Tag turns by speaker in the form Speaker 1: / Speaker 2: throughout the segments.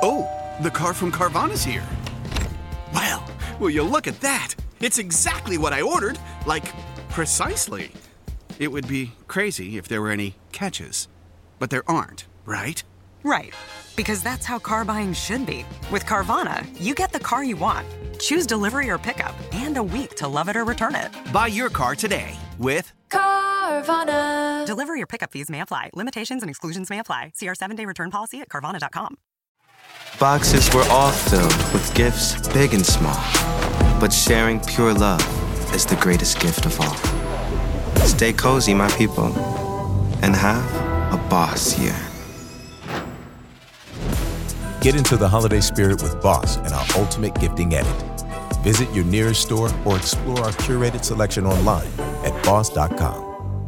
Speaker 1: Oh, the car from Carvana's here. Well, will you look at that? It's exactly what I ordered. Like, precisely. It would be crazy if there were any catches. But there aren't, right?
Speaker 2: Right. Because that's how car buying should be. With Carvana, you get the car you want. Choose delivery or pickup, and a week to love it or return it.
Speaker 1: Buy your car today with
Speaker 3: Carvana.
Speaker 2: Delivery or pickup fees may apply. Limitations and exclusions may apply. See our 7-day return policy at Carvana.com.
Speaker 4: Boxes were all filled with gifts, big and small. But sharing pure love is the greatest gift of all. Stay cozy, my people, and have a boss year.
Speaker 5: Get into the holiday spirit with Boss and our Ultimate Gifting Edit. Visit your nearest store or explore our curated selection online at boss.com.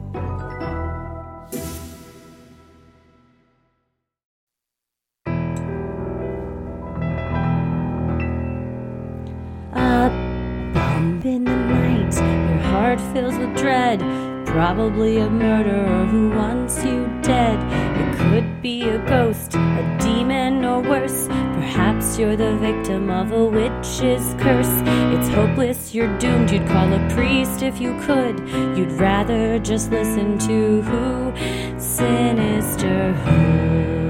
Speaker 6: A bump in the night, your heart fills with dread. Probably a murderer who wants you dead. It could be a ghost, a demon, or worse. Perhaps you're the victim of a witch's curse. It's hopeless, you're doomed. You'd call a priest if you could. You'd rather just listen to who? Sinisterhood.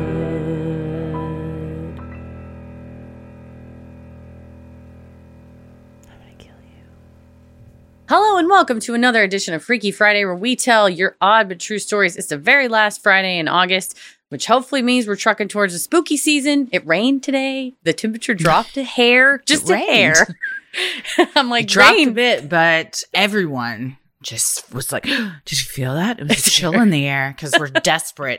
Speaker 7: Hello and welcome to another edition of Freaky Friday, where we tell your odd but true stories. It's the very last Friday in August, which hopefully means we're trucking towards the spooky season. It rained today. The temperature dropped a hair, just a hair. I'm like,
Speaker 8: dropped
Speaker 7: rain.
Speaker 8: a bit, but everyone just was like, did you feel that? It was chill in the air because we're desperate.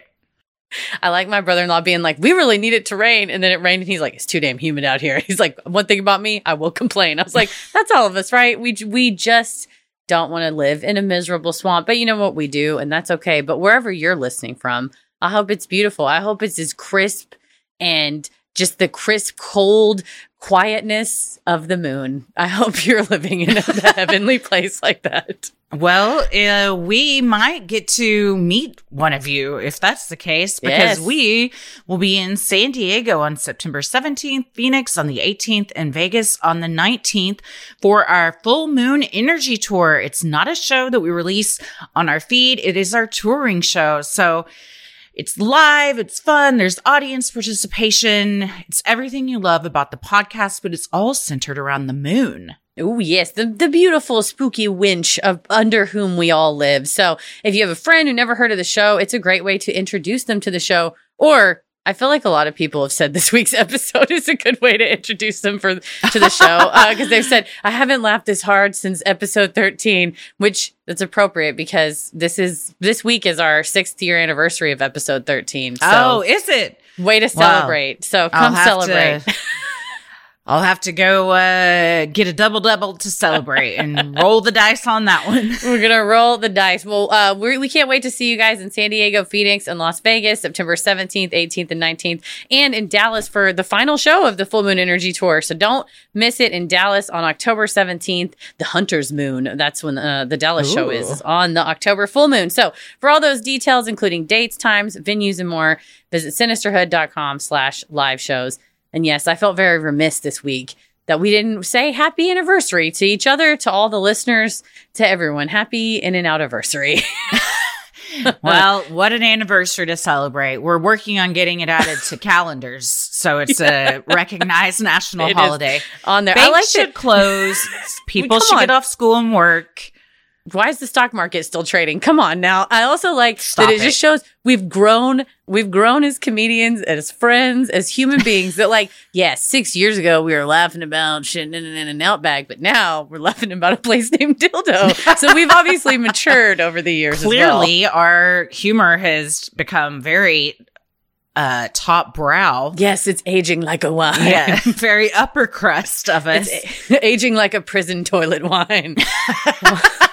Speaker 7: I like my brother-in-law being like, we really need it to rain. And then it rained and he's like, it's too damn humid out here. He's like, one thing about me, I will complain. I was like, that's all of us, right? We just don't want to live in a miserable swamp. But you know what we do, and that's okay. But wherever you're listening from, I hope it's beautiful. I hope it's as crisp and just the crisp, cold quietness of the moon. I hope you're living in a heavenly place like that.
Speaker 8: Well, we might get to meet one of you if that's the case, because we will be in San Diego on September 17th, Phoenix on the 18th, and Vegas on the 19th for our Full Moon Energy Tour. It's not a show that we release on our feed. It is our touring show. So it's live, it's fun, there's audience participation. It's everything you love about the podcast, but it's all centered around the moon.
Speaker 7: Oh, yes, the beautiful, spooky winch of under whom we all live. So if you have a friend who never heard of the show, it's a great way to introduce them to the show. Or I feel like a lot of people have said this week's episode is a good way to introduce them to the show, because they've said, I haven't laughed this hard since episode 13, which that's appropriate because this week is our 6th year anniversary of episode 13. So
Speaker 8: oh, is it?
Speaker 7: Way to celebrate. So come celebrate.
Speaker 8: I'll have to go get a double to celebrate and roll the dice on that one.
Speaker 7: We're going to roll the dice. Well, we can't wait to see you guys in San Diego, Phoenix, and Las Vegas, September 17th, 18th, and 19th, and in Dallas for the final show of the Full Moon Energy Tour. So don't miss it in Dallas on October 17th, the Hunter's Moon. That's when the Dallas show is on the October full moon. So for all those details, including dates, times, venues, and more, visit sinisterhood.com/live shows. And yes, I felt very remiss this week that we didn't say happy anniversary to each other, to all the listeners, to everyone. Happy in and out anniversary.
Speaker 8: Well, what an anniversary to celebrate. We're working on getting it added to calendars, so it's a recognized national holiday.
Speaker 7: On there.
Speaker 8: Banks should close. People should get off school and work.
Speaker 7: Why is the stock market still trading? Come on now. I also like that it just shows we've grown as comedians, as friends, as human beings that 6 years ago we were laughing about shit in an Outback, but now we're laughing about a place named Dildo. So we've obviously matured over the years.
Speaker 8: Clearly, our humor has become very top brow.
Speaker 7: Yes, it's aging like a wine.
Speaker 8: Yeah, very upper crust of us.
Speaker 7: It's aging like a prison toilet wine.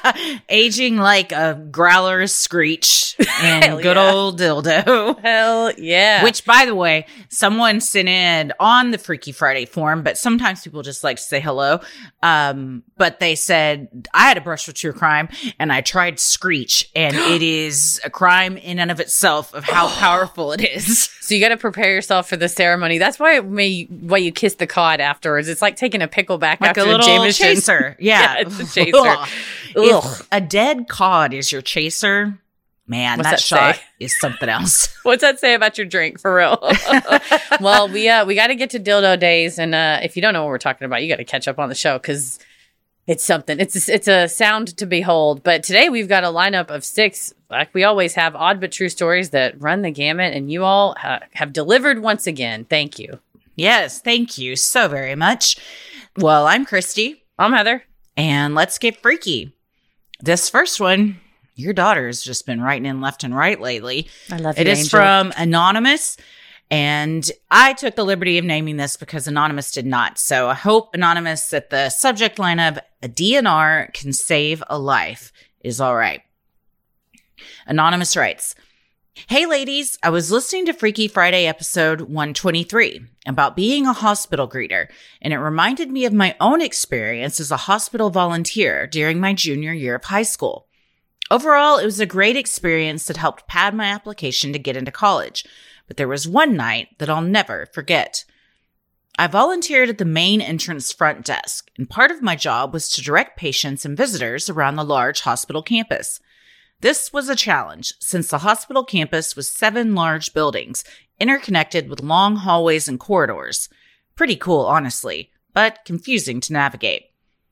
Speaker 8: Aging like a growler screech and good old dildo.
Speaker 7: Hell yeah.
Speaker 8: Which, by the way, someone sent in on the Freaky Friday form, but sometimes people just like to say hello. But they said, I had a brush with true crime and I tried screech, and it is a crime in and of itself of how powerful it is.
Speaker 7: So you got to prepare yourself for the ceremony. That's why you kiss the cod afterwards. It's like taking a pickleback
Speaker 8: like
Speaker 7: after
Speaker 8: a little
Speaker 7: Jameson.
Speaker 8: chaser. Yeah.
Speaker 7: It's a chaser.
Speaker 8: If a dead cod is your chaser, man,
Speaker 7: What's
Speaker 8: that shot
Speaker 7: say?
Speaker 8: is something else.
Speaker 7: What's that say about your drink, for real? Well, we got to get to dildo days, and if you don't know what we're talking about, you got to catch up on the show because it's something. It's a sound to behold. But today we've got a lineup of 6, like we always have, odd but true stories that run the gamut, and you all have delivered once again. Thank you.
Speaker 8: Yes, thank you so very much. Well, I'm Christy.
Speaker 7: I'm Heather.
Speaker 8: And let's get freaky. This first one, your daughter's just been writing in left and right lately.
Speaker 7: I love you,
Speaker 8: It is
Speaker 7: Angel.
Speaker 8: from Anonymous. And I took the liberty of naming this because Anonymous did not. So I hope Anonymous at the subject line of a DNR can save a life is all right. Anonymous writes, Hey ladies, I was listening to Freaky Friday episode 123 about being a hospital greeter, and it reminded me of my own experience as a hospital volunteer during my junior year of high school. Overall, it was a great experience that helped pad my application to get into college, but there was one night that I'll never forget. I volunteered at the main entrance front desk, and part of my job was to direct patients and visitors around the large hospital campus. This was a challenge since the hospital campus was 7 large buildings, interconnected with long hallways and corridors. Pretty cool, honestly, but confusing to navigate.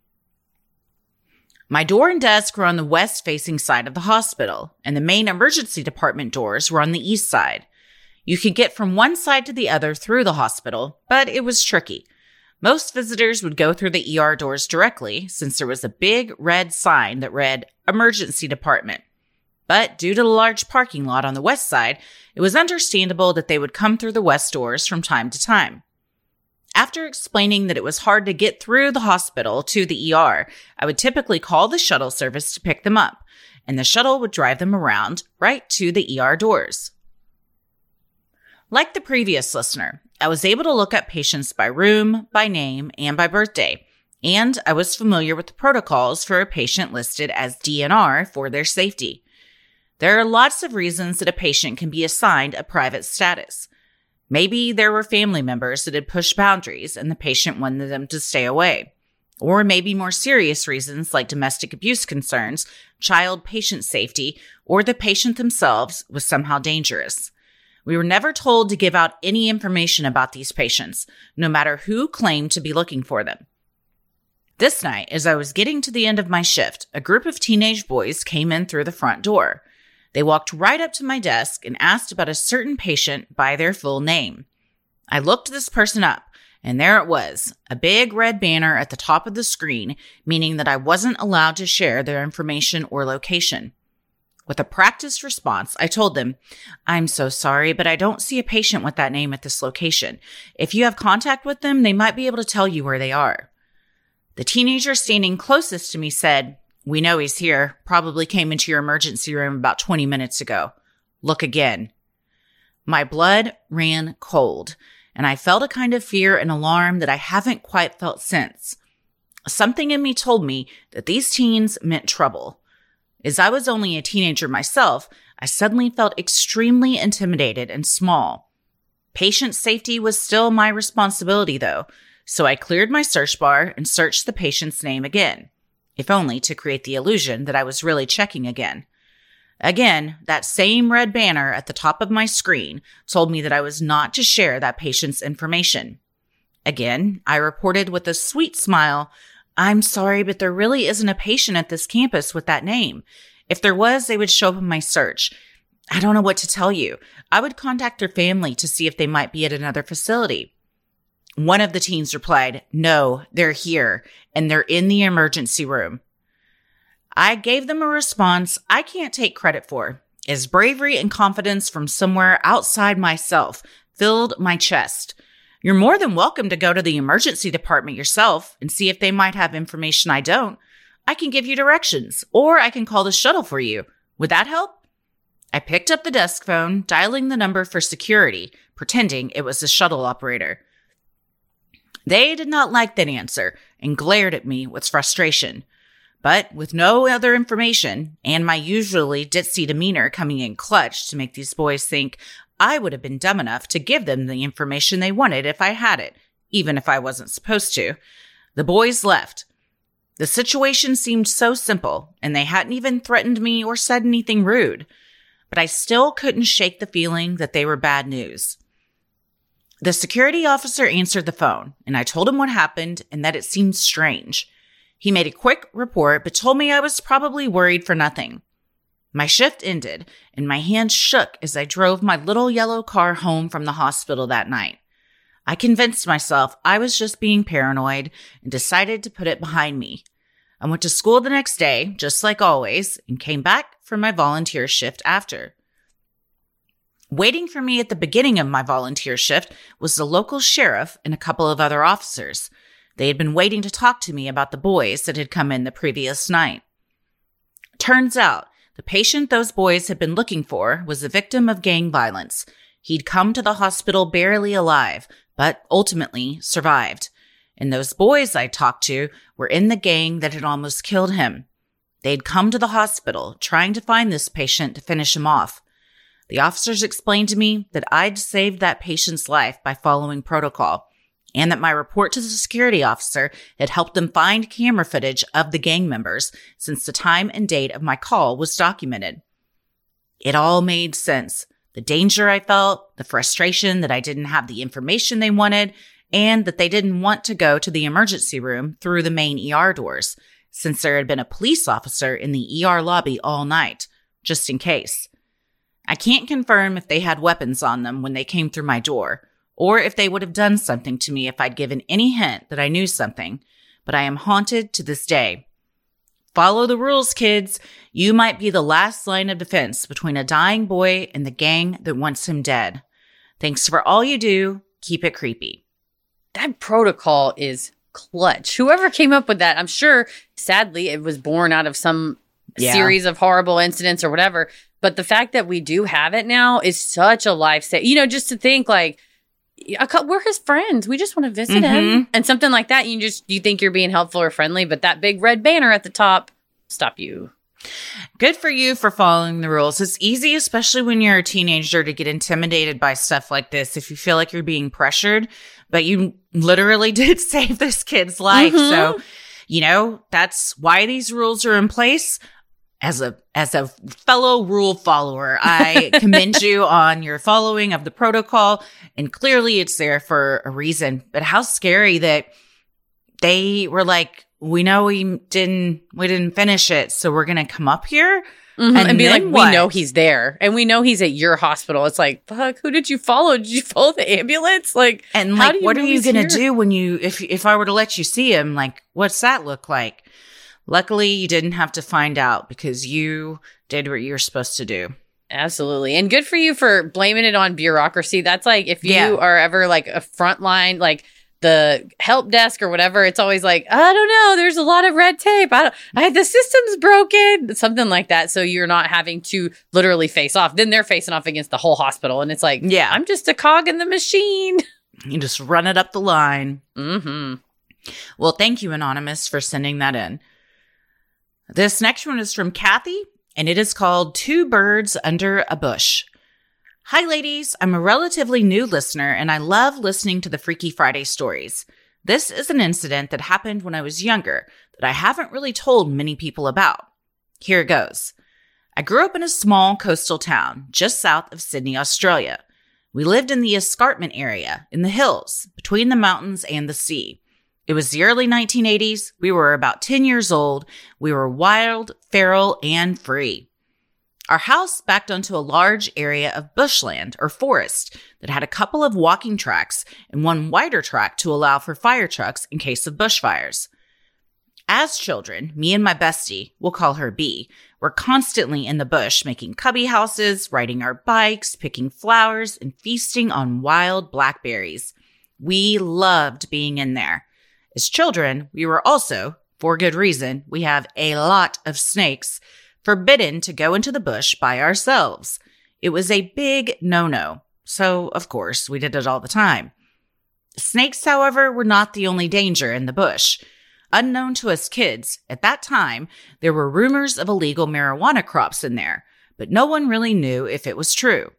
Speaker 8: My door and desk were on the west-facing side of the hospital, and the main emergency department doors were on the east side. You could get from one side to the other through the hospital, but it was tricky. Most visitors would go through the ER doors directly, since there was a big red sign that read, Emergency Department. But due to the large parking lot on the west side, it was understandable that they would come through the west doors from time to time. After explaining that it was hard to get through the hospital to the ER, I would typically call the shuttle service to pick them up, and the shuttle would drive them around right to the ER doors. Like the previous listener, I was able to look up patients by room, by name, and by birthday, and I was familiar with the protocols for a patient listed as DNR for their safety. There are lots of reasons that a patient can be assigned a private status. Maybe there were family members that had pushed boundaries and the patient wanted them to stay away. Or maybe more serious reasons like domestic abuse concerns, child patient safety, or the patient themselves was somehow dangerous. We were never told to give out any information about these patients, no matter who claimed to be looking for them. This night, as I was getting to the end of my shift, a group of teenage boys came in through the front door. They walked right up to my desk and asked about a certain patient by their full name. I looked this person up, and there it was, a big red banner at the top of the screen, meaning that I wasn't allowed to share their information or location. With a practiced response, I told them, I'm so sorry, but I don't see a patient with that name at this location. If you have contact with them, they might be able to tell you where they are. The teenager standing closest to me said, We know he's here. Probably came into your emergency room about 20 minutes ago. Look again. My blood ran cold, and I felt a kind of fear and alarm that I haven't quite felt since. Something in me told me that these teens meant trouble. As I was only a teenager myself, I suddenly felt extremely intimidated and small. Patient safety was still my responsibility, though, so I cleared my search bar and searched the patient's name again, if only to create the illusion that I was really checking again. Again, that same red banner at the top of my screen told me that I was not to share that patient's information. Again, I reported with a sweet smile, I'm sorry, but there really isn't a patient at this campus with that name. If there was, they would show up in my search. I don't know what to tell you. I would contact their family to see if they might be at another facility. One of the teens replied, No, they're here, and they're in the emergency room. I gave them a response I can't take credit for, as bravery and confidence from somewhere outside myself filled my chest. You're more than welcome to go to the emergency department yourself and see if they might have information I don't. I can give you directions, or I can call the shuttle for you. Would that help? I picked up the desk phone, dialing the number for security, pretending it was the shuttle operator. They did not like that answer and glared at me with frustration. But with no other information and my usually ditzy demeanor coming in clutch to make these boys think I would have been dumb enough to give them the information they wanted if I had it, even if I wasn't supposed to, the boys left. The situation seemed so simple, and they hadn't even threatened me or said anything rude. But I still couldn't shake the feeling that they were bad news. The security officer answered the phone, and I told him what happened and that it seemed strange. He made a quick report, but told me I was probably worried for nothing. My shift ended, and my hands shook as I drove my little yellow car home from the hospital that night. I convinced myself I was just being paranoid and decided to put it behind me. I went to school the next day, just like always, and came back for my volunteer shift after. Waiting for me at the beginning of my volunteer shift was the local sheriff and a couple of other officers. They had been waiting to talk to me about the boys that had come in the previous night. Turns out, the patient those boys had been looking for was a victim of gang violence. He'd come to the hospital barely alive, but ultimately survived. And those boys I talked to were in the gang that had almost killed him. They'd come to the hospital trying to find this patient to finish him off. The officers explained to me that I'd saved that patient's life by following protocol, and that my report to the security officer had helped them find camera footage of the gang members since the time and date of my call was documented. It all made sense. The danger I felt, the frustration that I didn't have the information they wanted, and that they didn't want to go to the emergency room through the main ER doors, since there had been a police officer in the ER lobby all night, just in case. I can't confirm if they had weapons on them when they came through my door, or if they would have done something to me if I'd given any hint that I knew something, but I am haunted to this day. Follow the rules, kids. You might be the last line of defense between a dying boy and the gang that wants him dead. Thanks for all you do. Keep it creepy.
Speaker 7: That protocol is clutch. Whoever came up with that, I'm sure, sadly, it was born out of some series of horrible incidents or whatever. But the fact that we do have it now is such a lifesaver. You know, just to think like, we're his friends. We just want to visit him. And something like that, you think you're being helpful or friendly, but that big red banner at the top stop you.
Speaker 8: Good for you for following the rules. It's easy, especially when you're a teenager, to get intimidated by stuff like this if you feel like you're being pressured. But you literally did save this kid's life. So, you know, that's why these rules are in place. As a fellow rule follower, I commend you on your following of the protocol, and clearly it's there for a reason. But how scary that they were like, we know we didn't finish it, so we're gonna come up here
Speaker 7: and be like, what? We know he's there, and we know he's at your hospital. It's like, fuck, who did you follow? Did you follow the ambulance? Like,
Speaker 8: and like, what are you gonna do when if I were to let you see him? Like, what's that look like? Luckily, you didn't have to find out because you did what you were supposed to do.
Speaker 7: Absolutely. And good for you for blaming it on bureaucracy. That's like, if you are ever like a frontline, like the help desk or whatever, it's always like, I don't know, there's a lot of red tape. The system's broken, something like that. So you're not having to literally face off. Then they're facing off against the whole hospital. And it's like, I'm just a cog in the machine.
Speaker 8: You just run it up the line. Well, thank you, Anonymous, for sending that in. This next one is from Kathy, and it is called Two Birds Under a Bush. Hi, ladies. I'm a relatively new listener, and I love listening to the Freaky Friday stories. This is an incident that happened when I was younger that I haven't really told many people about. Here it goes. I grew up in a small coastal town just south of Sydney, Australia. We lived in the escarpment area, in the hills, between the mountains and the sea. It was the early 1980s. We were about 10 years old. We were wild, feral, and free. Our house backed onto a large area of bushland or forest that had a couple of walking tracks and one wider track to allow for fire trucks in case of bushfires. As children, me and my bestie, we'll call her B, were constantly in the bush making cubby houses, riding our bikes, picking flowers, and feasting on wild blackberries. We loved being in there. As children, we were also for good reason. We have a lot of snakes, forbidden to go into the bush by ourselves. It was a big no-no. So, of course, we did it all the time. Snakes, however, were not the only danger in the bush. Unknown to us kids, at that time, there were rumors of illegal marijuana crops in there, but no one really knew if it was true.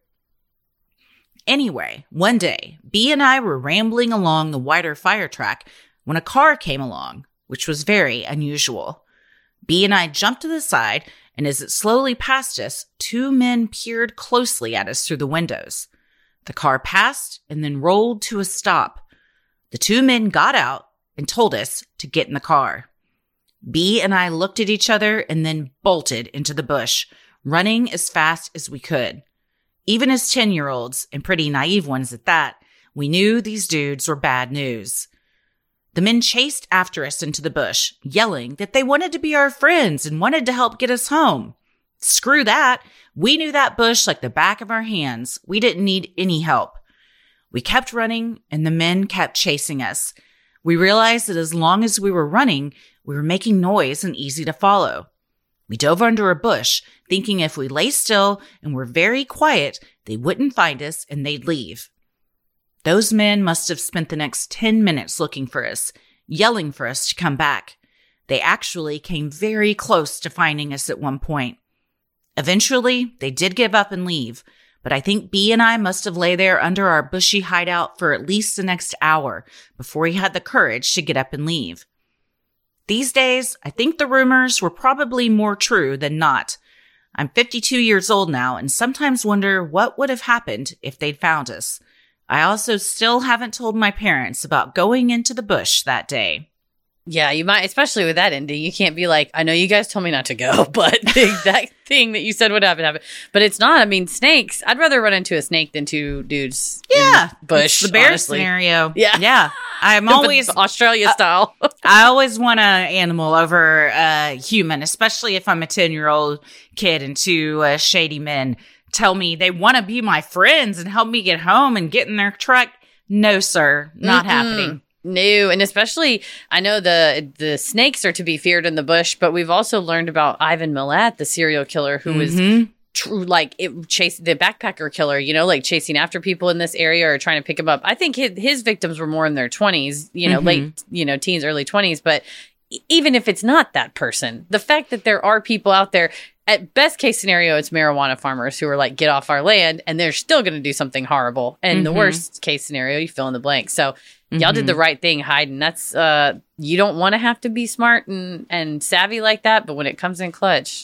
Speaker 8: Anyway, one day, B and I were rambling along the wider fire track when a car came along, which was very unusual. B and I jumped to the side, and as it slowly passed us, two men peered closely at us through the windows. The car passed and then rolled to a stop. The two men got out and told us to get in the car. B and I looked at each other and then bolted into the bush, running as fast as we could. Even as 10-year-olds, and pretty naive ones at that, we knew these dudes were bad news. The men chased after us into the bush, yelling that they wanted to be our friends and wanted to help get us home. Screw that. We knew that bush like the back of our hands. We didn't need any help. We kept running, and the men kept chasing us. We realized that as long as we were running, we were making noise and easy to follow. We dove under a bush, thinking if we lay still and were very quiet, they wouldn't find us and they'd leave. Those men must have spent the next 10 minutes looking for us, yelling for us to come back. They actually came very close to finding us at one point. Eventually, they did give up and leave, but I think B and I must have lay there under our bushy hideout for at least the next hour before he had the courage to get up and leave. These days, I think the rumors were probably more true than not. I'm 52 years old now and sometimes wonder what would have happened if they'd found us. I also still haven't told my parents about going into the bush that day.
Speaker 7: Yeah, you might, especially with that ending. You can't be like, I know you guys told me not to go, but the exact thing that you said would happen. But it's not. I mean, snakes. I'd rather run into a snake than two dudes in the bush.
Speaker 8: The bear
Speaker 7: honestly.
Speaker 8: scenario.
Speaker 7: Yeah.
Speaker 8: I'm always
Speaker 7: Australia style.
Speaker 8: I always want an animal over a human, especially if I'm a 10-year-old kid and two shady men tell me they want to be my friends and help me get home and get in their truck. No, sir. Not happening.
Speaker 7: No, and especially, I know the snakes are to be feared in the bush, but we've also learned about Ivan Milat, the serial killer who was chasing the backpacker killer, like chasing after people in this area or trying to pick them up. I think his victims were more in their 20s, late, teens, early 20s. But even if it's not that person, the fact that there are people out there, at best case scenario, it's marijuana farmers who are like, get off our land, and they're still going to do something horrible. And the worst case scenario, you fill in the blank. So y'all did the right thing hiding. That's you don't want to have to be smart and savvy like that, but when it comes in clutch,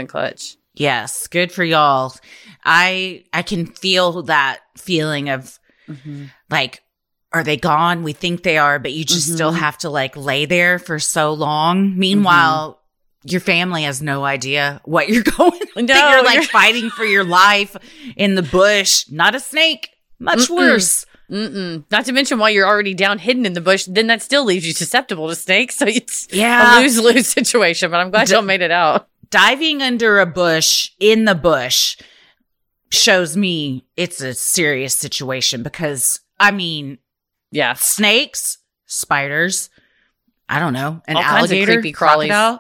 Speaker 8: Yes, good for y'all. I can feel that feeling of like, are they gone? We think they are, but you just still have to like lay there for so long. Meanwhile, your family has no idea what you're going through. You're like fighting for your life in the bush, not a snake, much worse.
Speaker 7: Not to mention while you're already down hidden in the bush, then that still leaves you susceptible to snakes. So it's a lose-lose situation, but I'm glad y'all made it out.
Speaker 8: Diving under a bush in the bush shows me it's a serious situation because, I mean, snakes, spiders, I don't know, an
Speaker 7: all
Speaker 8: alligator,
Speaker 7: kinds of creepy crawlies.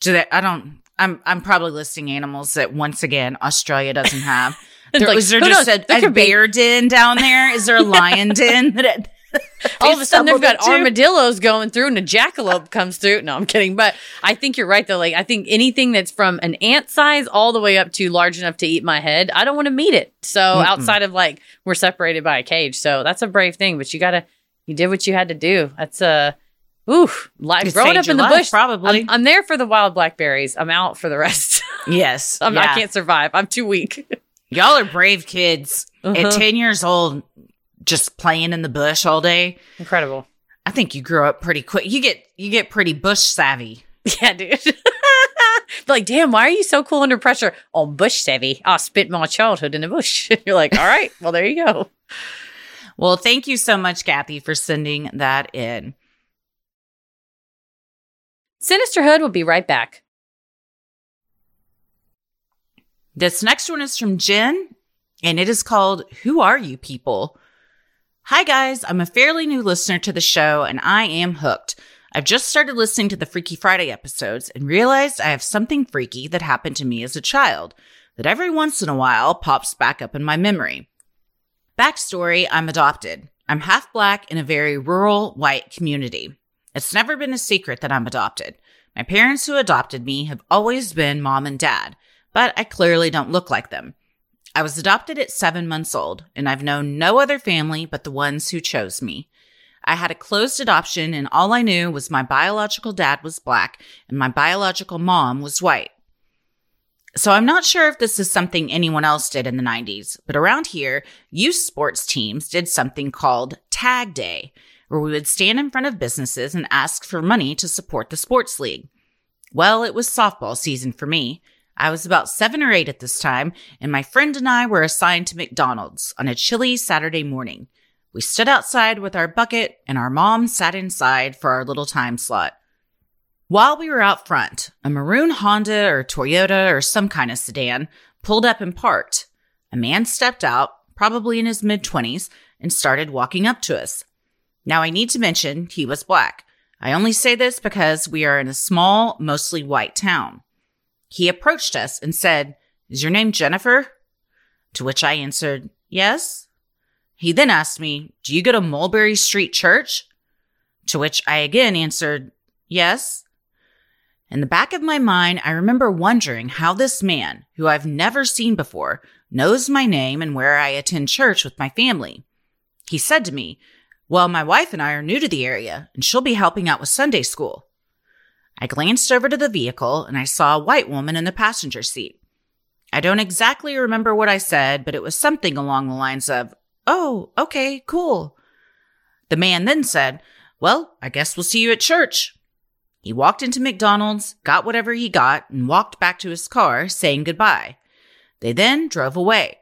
Speaker 8: I'm probably listing animals that, once again, Australia doesn't have.
Speaker 7: Is there
Speaker 8: just a bear den down there? Is there a lion den?
Speaker 7: All of a sudden, they've got armadillos going through and a jackalope comes through. No, I'm kidding. But I think you're right, though. Like, I think anything that's from an ant size all the way up to large enough to eat my head, I don't want to meet it. So outside of like, we're separated by a cage. So that's a brave thing. But you did what you had to do. That's growing up in the bush.
Speaker 8: Probably.
Speaker 7: I'm there for the wild blackberries. I'm out for the rest.
Speaker 8: Yes.
Speaker 7: I can't survive. I'm too weak.
Speaker 8: Y'all are brave kids. At 10 years old, just playing in the bush all day.
Speaker 7: Incredible.
Speaker 8: I think you grow up pretty quick. You get pretty bush savvy.
Speaker 7: Yeah, dude. Like, damn, why are you so cool under pressure? Oh, bush savvy. I spent my childhood in the bush. You're like, all right, well, there you go.
Speaker 8: Well, thank you so much, Kathy, for sending that in.
Speaker 7: Sinisterhood will be right back.
Speaker 8: This next one is from Jen, and it is called Who Are You People? Hi, guys. I'm a fairly new listener to the show, and I am hooked. I've just started listening to the Freaky Friday episodes and realized I have something freaky that happened to me as a child that every once in a while pops back up in my memory. Backstory, I'm adopted. I'm half Black in a very rural, white community. It's never been a secret that I'm adopted. My parents who adopted me have always been mom and dad, but I clearly don't look like them. I was adopted at 7 months old, and I've known no other family but the ones who chose me. I had a closed adoption, and all I knew was my biological dad was Black and my biological mom was white. So I'm not sure if this is something anyone else did in the 90s, but around here, youth sports teams did something called Tag Day, where we would stand in front of businesses and ask for money to support the sports league. Well, it was softball season for me. I was about 7 or 8 at this time, and my friend and I were assigned to McDonald's on a chilly Saturday morning. We stood outside with our bucket, and our mom sat inside for our little time slot. While we were out front, a maroon Honda or Toyota or some kind of sedan pulled up and parked. A man stepped out, probably in his mid-20s, and started walking up to us. Now, I need to mention he was Black. I only say this because we are in a small, mostly white town. He approached us and said, "Is your name Jennifer?" To which I answered, "Yes." He then asked me, "Do you go to Mulberry Street Church?" To which I again answered, "Yes." In the back of my mind, I remember wondering how this man, who I've never seen before, knows my name and where I attend church with my family. He said to me, "Well, my wife and I are new to the area, and she'll be helping out with Sunday school." I glanced over to the vehicle, and I saw a white woman in the passenger seat. I don't exactly remember what I said, but it was something along the lines of, "Oh, okay, cool." The man then said, "Well, I guess we'll see you at church." He walked into McDonald's, got whatever he got, and walked back to his car, saying goodbye. They then drove away.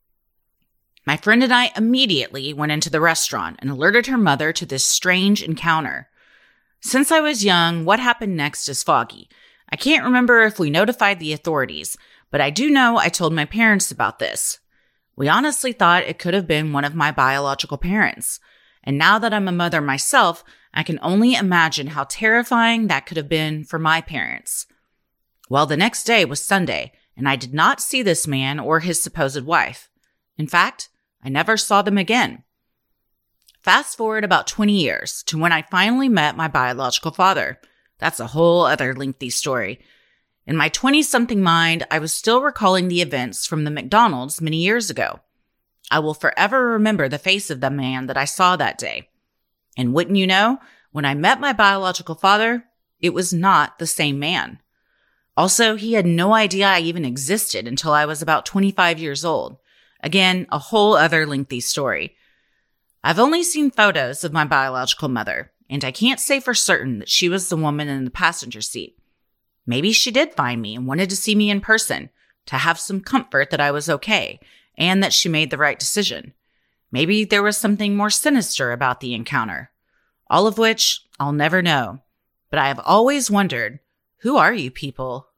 Speaker 8: My friend and I immediately went into the restaurant and alerted her mother to this strange encounter. Since I was young, what happened next is foggy. I can't remember if we notified the authorities, but I do know I told my parents about this. We honestly thought it could have been one of my biological parents. And now that I'm a mother myself, I can only imagine how terrifying that could have been for my parents. Well, the next day was Sunday, and I did not see this man or his supposed wife. In fact, I never saw them again. Fast forward about 20 years to when I finally met my biological father. That's a whole other lengthy story. In my 20-something mind, I was still recalling the events from the McDonald's many years ago. I will forever remember the face of the man that I saw that day. And wouldn't you know, when I met my biological father, it was not the same man. Also, he had no idea I even existed until I was about 25 years old. Again, a whole other lengthy story. I've only seen photos of my biological mother, and I can't say for certain that she was the woman in the passenger seat. Maybe she did find me and wanted to see me in person, to have some comfort that I was okay, and that she made the right decision. Maybe there was something more sinister about the encounter. All of which I'll never know. But I have always wondered, who are you people?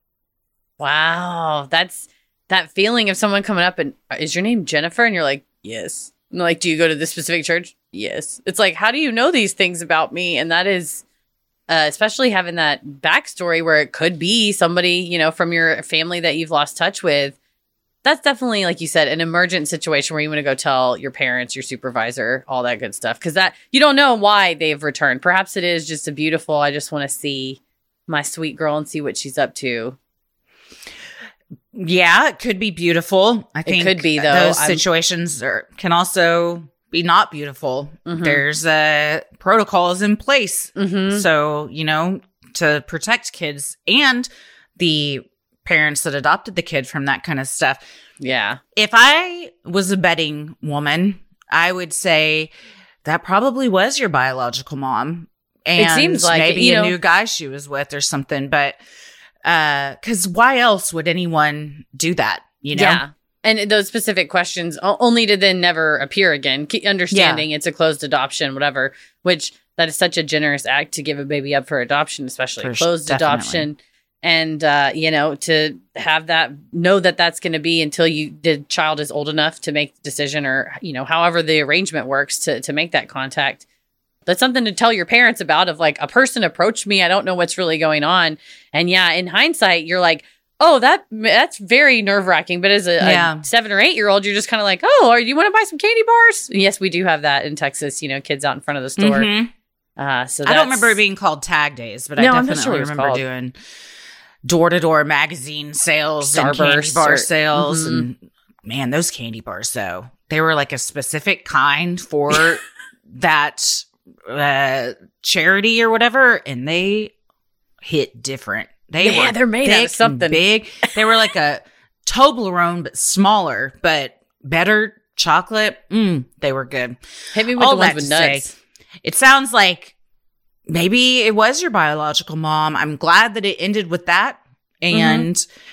Speaker 7: Wow, that's that feeling of someone coming up and, "Is your name Jennifer?" And you're like, "Yes." And like, "Do you go to this specific church?" "Yes." It's like, how do you know these things about me? And that is, especially having that backstory where it could be somebody, from your family that you've lost touch with. That's definitely, like you said, an emergent situation where you want to go tell your parents, your supervisor, all that good stuff. Because that you don't know why they've returned. Perhaps it is just a beautiful, I just want to see my sweet girl and see what she's up to.
Speaker 8: Yeah, it could be beautiful. I think
Speaker 7: it could be, though.
Speaker 8: Those situations can also be not beautiful. Mm-hmm. There's protocols in place. Mm-hmm. So, to protect kids and the parents that adopted the kid from that kind of stuff.
Speaker 7: Yeah.
Speaker 8: If I was a betting woman, I would say that probably was your biological mom. And
Speaker 7: it seems like
Speaker 8: maybe a new guy she was with or something. But because why else would anyone do that?
Speaker 7: Yeah. And those specific questions only to then never appear again. Understanding it's a closed adoption, whatever, which that is such a generous act to give a baby up for adoption, especially closed adoption. And, to have that, know that that's going to be until the child is old enough to make the decision or, however the arrangement works to make that contact. That's something to tell your parents about, of like, a person approached me. I don't know what's really going on. And yeah, in hindsight, you're like, oh, that's very nerve wracking. But as a 7 or 8 year old, you're just kind of like, oh, you want to buy some candy bars? Yes, we do have that in Texas, kids out in front of the store. So
Speaker 8: I don't remember it being called tag days, but I definitely remember doing door-to-door magazine sales and candy bar sales. And man, those candy bars, though, they were like a specific kind for that charity or whatever, and they hit different.
Speaker 7: They're made out of something
Speaker 8: big. They were like a Toblerone, but smaller, but better chocolate. They were good.
Speaker 7: Hit me with the ones with nuts.
Speaker 8: It sounds like maybe it was your biological mom. I'm glad that it ended with that, and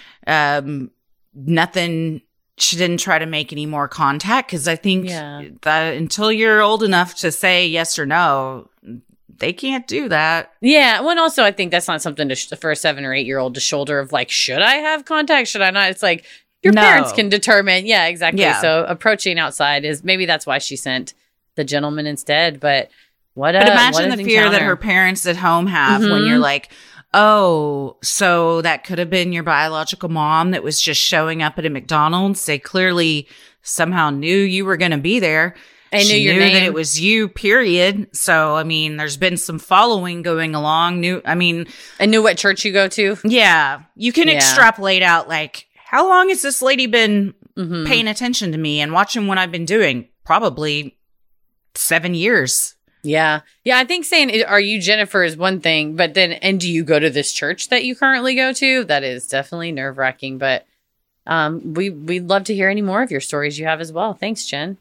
Speaker 8: nothing. She didn't try to make any more contact, because I think that until you're old enough to say yes or no, they can't do that.
Speaker 7: Yeah. Well, and also I think that's not something for a 7 or 8 year old to shoulder, of like, should I have contact? Should I not? It's like your parents can determine. Yeah, exactly. Yeah. So approaching outside maybe that's why she sent the gentleman instead. But
Speaker 8: imagine the fear that her parents at home have when you're like, oh, so that could have been your biological mom that was just showing up at a McDonald's. They clearly somehow knew you were going to be there.
Speaker 7: I knew your name.
Speaker 8: That it was you, period. So, I mean, there's been some following going along. I
Speaker 7: knew what church you go to.
Speaker 8: Yeah. You can extrapolate out, like, how long has this lady been paying attention to me and watching what I've been doing? Probably 7 years.
Speaker 7: Yeah. Yeah. I think saying, are you Jennifer, is one thing, but then, and do you go to this church that you currently go to? That is definitely nerve wracking, but we'd love to hear any more of your stories you have as well. Thanks, Jen.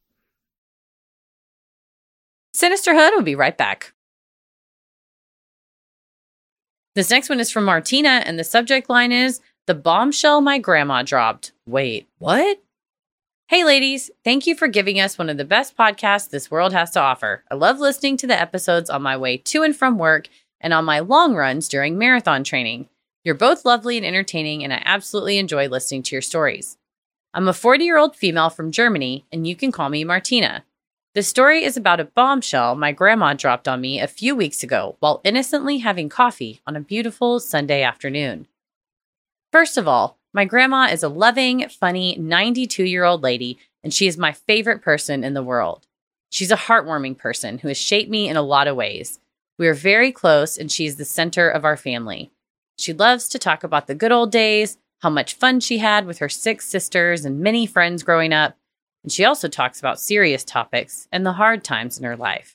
Speaker 7: Sinisterhood will be right back. This next one is from Martina, and the subject line is, the bombshell my grandma dropped. Wait, what? Hey ladies, thank you for giving us one of the best podcasts this world has to offer. I love listening to the episodes on my way to and from work and on my long runs during marathon training. You're both lovely and entertaining, and I absolutely enjoy listening to your stories. I'm a 40-year-old female from Germany, and you can call me Martina. The story is about a bombshell my grandma dropped on me a few weeks ago while innocently having coffee on a beautiful Sunday afternoon. First of all, my grandma is a loving, funny, 92-year-old lady, and she is my favorite person in the world. She's a heartwarming person who has shaped me in a lot of ways. We are very close, and she's the center of our family. She loves to talk about the good old days, how much fun she had with her 6 sisters and many friends growing up, and she also talks about serious topics and the hard times in her life.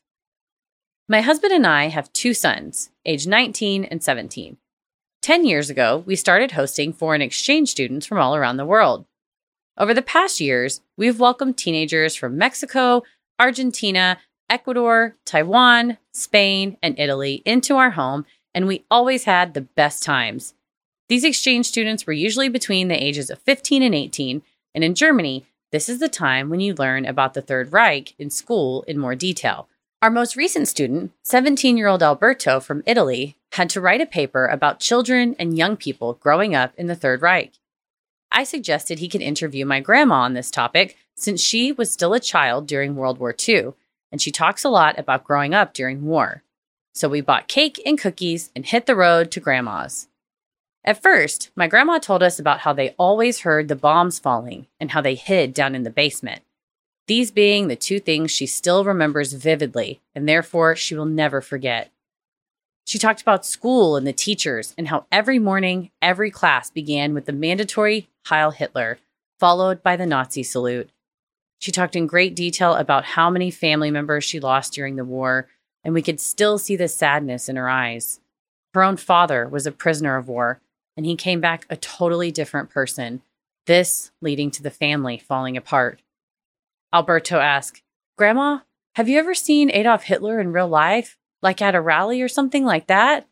Speaker 7: My husband and I have 2 sons, aged 19 and 17. 10 years ago, we started hosting foreign exchange students from all around the world. Over the past years, we've welcomed teenagers from Mexico, Argentina, Ecuador, Taiwan, Spain, and Italy into our home, and we always had the best times. These exchange students were usually between the ages of 15 and 18, and in Germany, this is the time when you learn about the Third Reich in school in more detail. Our most recent student, 17-year-old Alberto from Italy, had to write a paper about children and young people growing up in the Third Reich. I suggested he could interview my grandma on this topic since she was still a child during World War II, and she talks a lot about growing up during war. So we bought cake and cookies and hit the road to Grandma's. At first, my grandma told us about how they always heard the bombs falling and how they hid down in the basement. These being the 2 things she still remembers vividly, and therefore she will never forget. She talked about school and the teachers and how every morning, every class began with the mandatory Heil Hitler, followed by the Nazi salute. She talked in great detail about how many family members she lost during the war, and we could still see the sadness in her eyes. Her own father was a prisoner of war, and he came back a totally different person, this leading to the family falling apart. Alberto asked, Grandma, have you ever seen Adolf Hitler in real life? Like at a rally or something like that?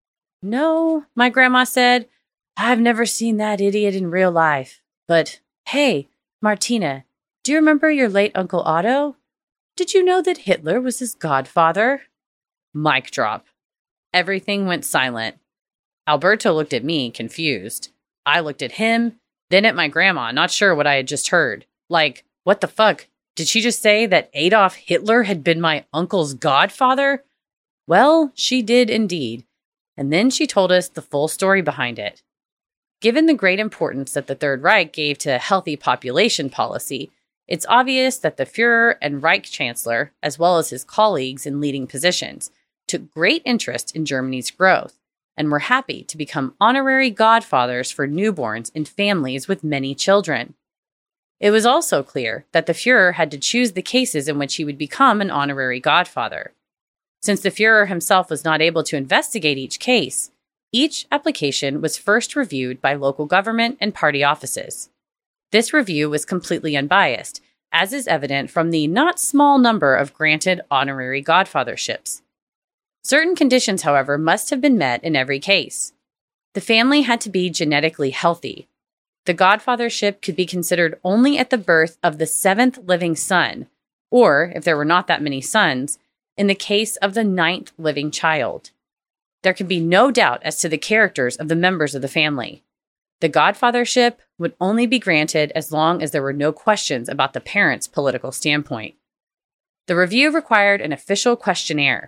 Speaker 7: No, my grandma said, I've never seen that idiot in real life. But hey, Martina, do you remember your late Uncle Otto? Did you know that Hitler was his godfather? Mic drop. Everything went silent. Alberto looked at me, confused. I looked at him, then at my grandma, not sure what I had just heard. Like, what the fuck? Did she just say that Adolf Hitler had been my uncle's godfather? Well, she did indeed. And then she told us the full story behind it. Given the great importance that the Third Reich gave to healthy population policy, it's obvious that the Fuhrer and Reich Chancellor, as well as his colleagues in leading positions, took great interest in Germany's growth and were happy to become honorary godfathers for newborns in families with many children. It was also clear that the Fuhrer had to choose the cases in which he would become an honorary godfather. Since the Fuhrer himself was not able to investigate each case, each application was first reviewed by local government and party offices. This review was completely unbiased, as is evident from the not small number of granted honorary godfatherships. Certain conditions, however, must have been met in every case. The family had to be genetically healthy. The godfathership could be considered only at the birth of the 7th living son, or, if there were not that many sons, in the case of the 9th living child. There could be no doubt as to the characters of the members of the family. The godfathership would only be granted as long as there were no questions about the parents' political standpoint. The review required an official questionnaire.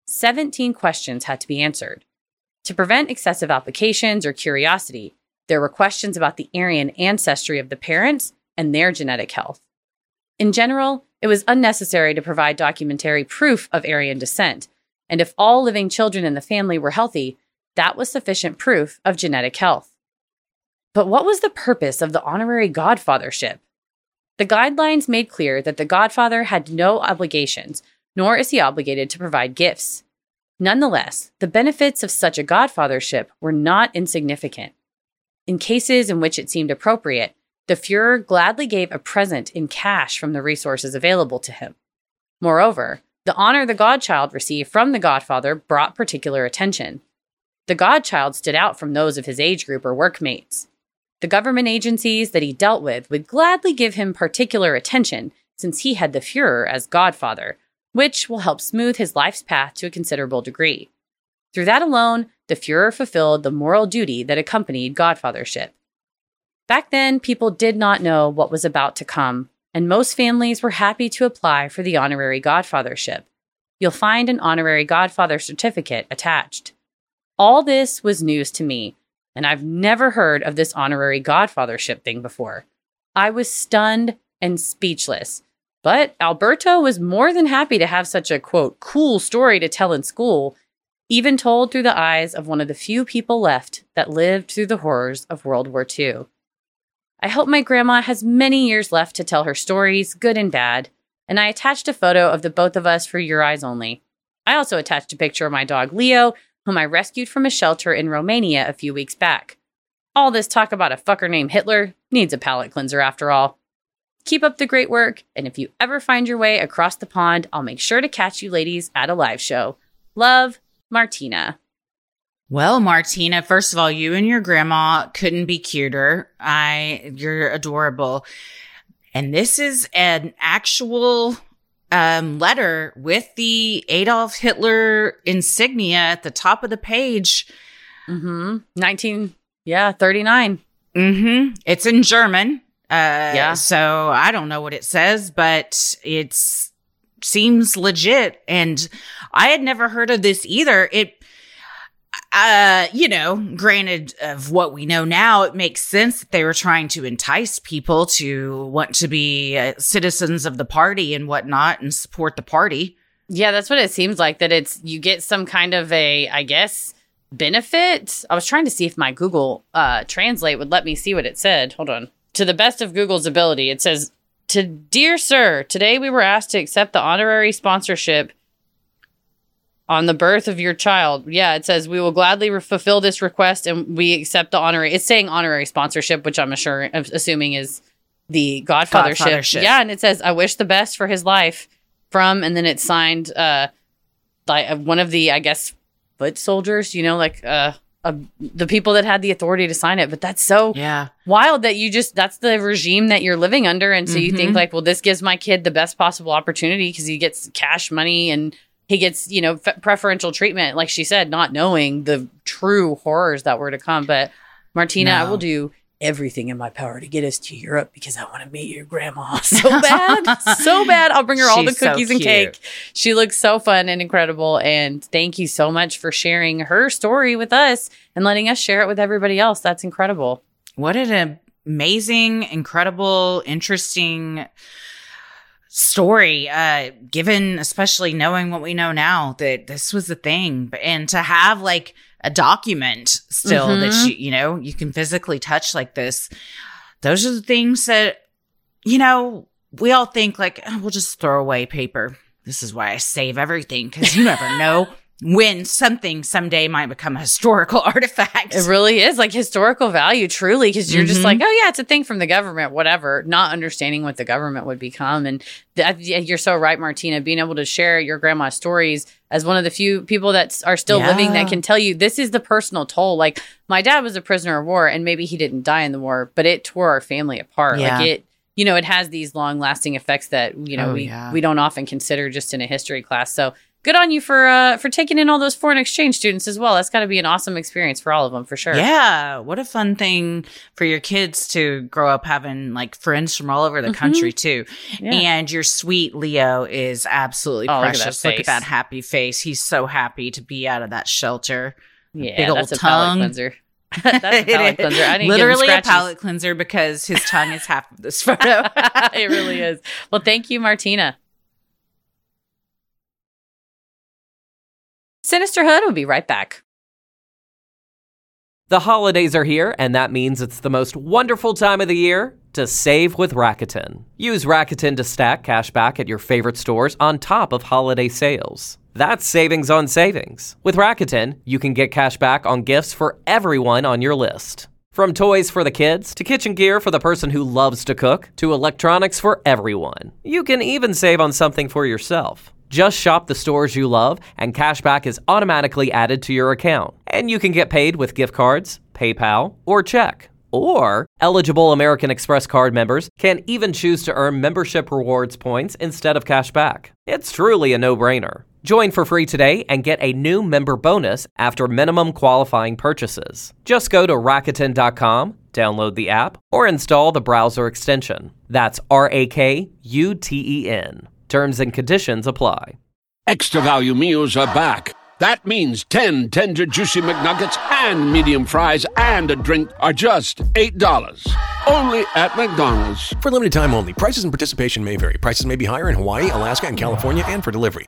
Speaker 7: 17 questions had to be answered. To prevent excessive applications or curiosity, there were questions about the Aryan ancestry of the parents and their genetic health. In general, it was unnecessary to provide documentary proof of Aryan descent, and if all living children in the family were healthy, that was sufficient proof of genetic health. But what was the purpose of the honorary godfathership? The guidelines made clear that the godfather had no obligations, nor is he obligated to provide gifts. Nonetheless, the benefits of such a godfathership were not insignificant. In cases in which it seemed appropriate, the Fuhrer gladly gave a present in cash from the resources available to him. Moreover, the honor the godchild received from the godfather brought particular attention. The godchild stood out from those of his age group or workmates. The government agencies that he dealt with would gladly give him particular attention since he had the Fuhrer as godfather, which will help smooth his life's path to a considerable degree. Through that alone, the Fuhrer fulfilled the moral duty that accompanied godfathership. Back then, people did not know what was about to come, and most families were happy to apply for the honorary godfathership. You'll find an honorary godfather certificate attached. All this was news to me, and I've never heard of this honorary godfathership thing before. I was stunned and speechless, but Alberto was more than happy to have such a, quote, cool story to tell in school, even told through the eyes of one of the few people left that lived through the horrors of World War II. I hope my grandma has many years left to tell her stories, good and bad, and I attached a photo of the both of us for your eyes only. I also attached a picture of my dog Leo, whom I rescued from a shelter in Romania a few weeks back. All this talk about a fucker named Hitler needs a palate cleanser after all. Keep up the great work, and if you ever find your way across the pond, I'll make sure to catch you ladies at a live show. Love, Martina.
Speaker 8: Well, Martina, first of all, you and your grandma couldn't be cuter. You're adorable. And this is an actual letter with the Adolf Hitler insignia at the top of the page.
Speaker 7: 1939.
Speaker 8: It's in German. So I don't know what it says, but it seems legit. And I had never heard of this either. Granted of what we know now, it makes sense that they were trying to entice people to want to be citizens of the party and whatnot and support the party.
Speaker 7: Yeah, that's what it seems like, that you get some kind of a, I guess, benefit. I was trying to see if my Google Translate would let me see what it said. Hold on. To the best of Google's ability, it says, Dear Sir, today we were asked to accept the honorary sponsorship on the birth of your child. Yeah, it says we will gladly fulfill this request and we accept the honorary. It's saying honorary sponsorship, which I'm assuming is the godfathership. Yeah, and it says I wish the best for his life from, and then it's signed by one of the, I guess, foot soldiers. The people that had the authority to sign it. But that's so wild that that's the regime that you're living under, and so you think like, well, this gives my kid the best possible opportunity because he gets cash money and he gets, preferential treatment, like she said, not knowing the true horrors that were to come. But Martina, I will do everything in my power to get us to Europe because I want to meet your grandma so bad. So bad. I'll bring her all the cookies and cake. She looks so fun and incredible. And thank you so much for sharing her story with us and letting us share it with everybody else. That's incredible.
Speaker 8: What an amazing, incredible, interesting story, given especially knowing what we know now that this was a thing. And to have like a document still that you can physically touch like this. Those are the things that, we all think like, oh, we'll just throw away paper. This is why I save everything, because you never know when something someday might become a historical artifact.
Speaker 7: It really is like historical value, truly, because you're just like, oh yeah, it's a thing from the government, whatever, not understanding what the government would become. And you're so right, Martina, being able to share your grandma's stories as one of the few people that are still living that can tell you this is the personal toll. Like my dad was a prisoner of war and maybe he didn't die in the war, but it tore our family apart.
Speaker 8: Yeah.
Speaker 7: Like it, it has these long lasting effects that, we don't often consider just in a history class. So good on you for taking in all those foreign exchange students as well. That's got to be an awesome experience for all of them, for sure.
Speaker 8: Yeah. What a fun thing for your kids to grow up having like friends from all over the country too. Yeah. And your sweet Leo is absolutely precious. Look at that happy face. He's so happy to be out of that shelter.
Speaker 7: Yeah,
Speaker 8: big old
Speaker 7: that's
Speaker 8: tongue.
Speaker 7: A palate cleanser. That's a palate cleanser. I didn't
Speaker 8: literally
Speaker 7: give him
Speaker 8: a palate cleanser because his tongue is half of this photo.
Speaker 7: It really is. Well, thank you, Martina. Sinisterhood will be right back.
Speaker 9: The holidays are here, and that means it's the most wonderful time of the year to save with Rakuten. Use Rakuten to stack cash back at your favorite stores on top of holiday sales. That's savings on savings. With Rakuten, you can get cash back on gifts for everyone on your list. From toys for the kids, to kitchen gear for the person who loves to cook, to electronics for everyone. You can even save on something for yourself. Just shop the stores you love, and cashback is automatically added to your account. And you can get paid with gift cards, PayPal, or check. Or, eligible American Express card members can even choose to earn membership rewards points instead of cashback. It's truly a no-brainer. Join for free today and get a new member bonus after minimum qualifying purchases. Just go to Rakuten.com, download the app, or install the browser extension. That's RAKUTEN. Terms and conditions apply.
Speaker 10: Extra value meals are back. That means 10 tender, juicy McNuggets and medium fries and a drink are just $8. Only at McDonald's.
Speaker 11: For limited time only. Prices and participation may vary. Prices may be higher in Hawaii, Alaska, and California, and for delivery.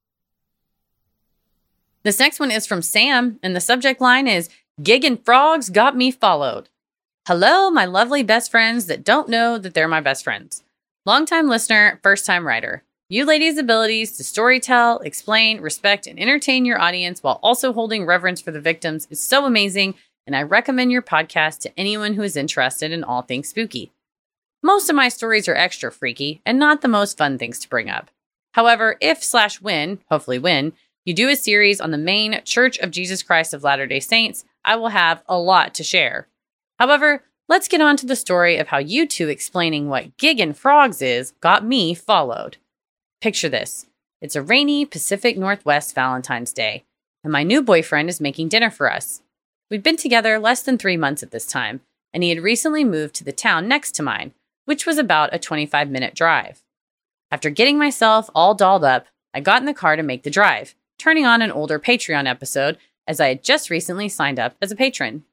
Speaker 7: This next one is from Sam, and the subject line is, Giggin' Frogs Got Me Followed. Hello, my lovely best friends that don't know that they're my best friends. Longtime listener, first-time writer. You ladies' abilities to storytell, explain, respect, and entertain your audience while also holding reverence for the victims is so amazing, and I recommend your podcast to anyone who is interested in all things spooky. Most of my stories are extra freaky and not the most fun things to bring up. However, if/when, hopefully when, you do a series on the main Church of Jesus Christ of Latter-day Saints, I will have a lot to share. However, let's get on to the story of how you two explaining what Giggin' Frogs is got me followed. Picture this. It's a rainy Pacific Northwest Valentine's Day, and my new boyfriend is making dinner for us. We'd been together less than 3 months at this time, and he had recently moved to the town next to mine, which was about a 25-minute drive. After getting myself all dolled up, I got in the car to make the drive, turning on an older Patreon episode as I had just recently signed up as a patron.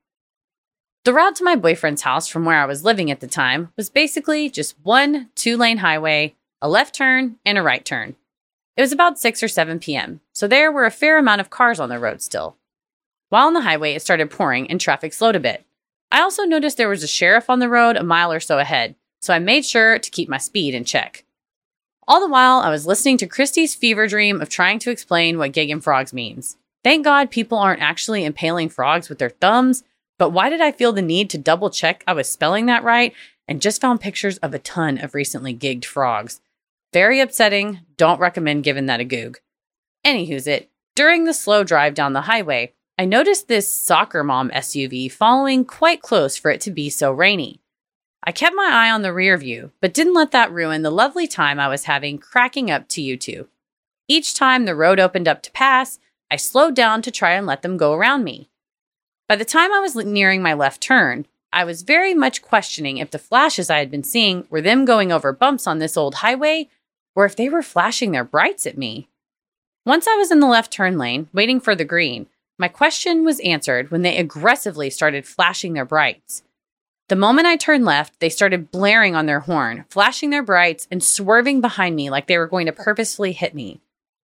Speaker 7: The route to my boyfriend's house from where I was living at the time was basically just one 2-lane highway, a left turn, and a right turn. It was about 6 or 7 p.m., so there were a fair amount of cars on the road still. While on the highway, it started pouring and traffic slowed a bit. I also noticed there was a sheriff on the road a mile or so ahead, so I made sure to keep my speed in check. All the while, I was listening to Christy's fever dream of trying to explain what Giggin' Frogs means. Thank God people aren't actually impaling frogs with their thumbs, but why did I feel the need to double check I was spelling that right and just found pictures of a ton of recently gigged frogs? Very upsetting. Don't recommend giving that a goog. Anywho's it, during the slow drive down the highway, I noticed this soccer mom SUV following quite close for it to be so rainy. I kept my eye on the rear view, but didn't let that ruin the lovely time I was having cracking up to you two. Each time the road opened up to pass, I slowed down to try and let them go around me. By the time I was nearing my left turn, I was very much questioning if the flashes I had been seeing were them going over bumps on this old highway, or if they were flashing their brights at me. Once I was in the left turn lane, waiting for the green, my question was answered when they aggressively started flashing their brights. The moment I turned left, they started blaring on their horn, flashing their brights, and swerving behind me like they were going to purposefully hit me.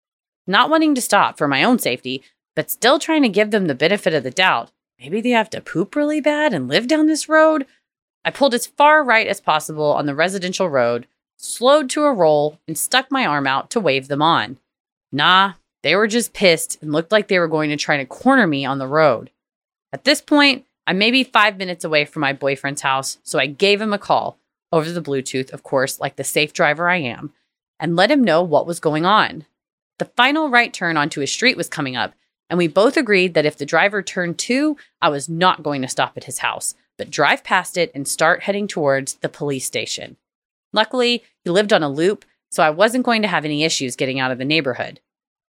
Speaker 7: Not wanting to stop for my own safety, but still trying to give them the benefit of the doubt, maybe they have to poop really bad and live down this road, I pulled as far right as possible on the residential road, slowed to a roll, and stuck my arm out to wave them on. Nah, they were just pissed and looked like they were going to try to corner me on the road. At this point, I'm maybe 5 minutes away from my boyfriend's house, so I gave him a call, over the Bluetooth, of course, like the safe driver I am, and let him know what was going on. The final right turn onto his street was coming up, and we both agreed that if the driver turned too, I was not going to stop at his house, but drive past it and start heading towards the police station. Luckily, he lived on a loop, so I wasn't going to have any issues getting out of the neighborhood.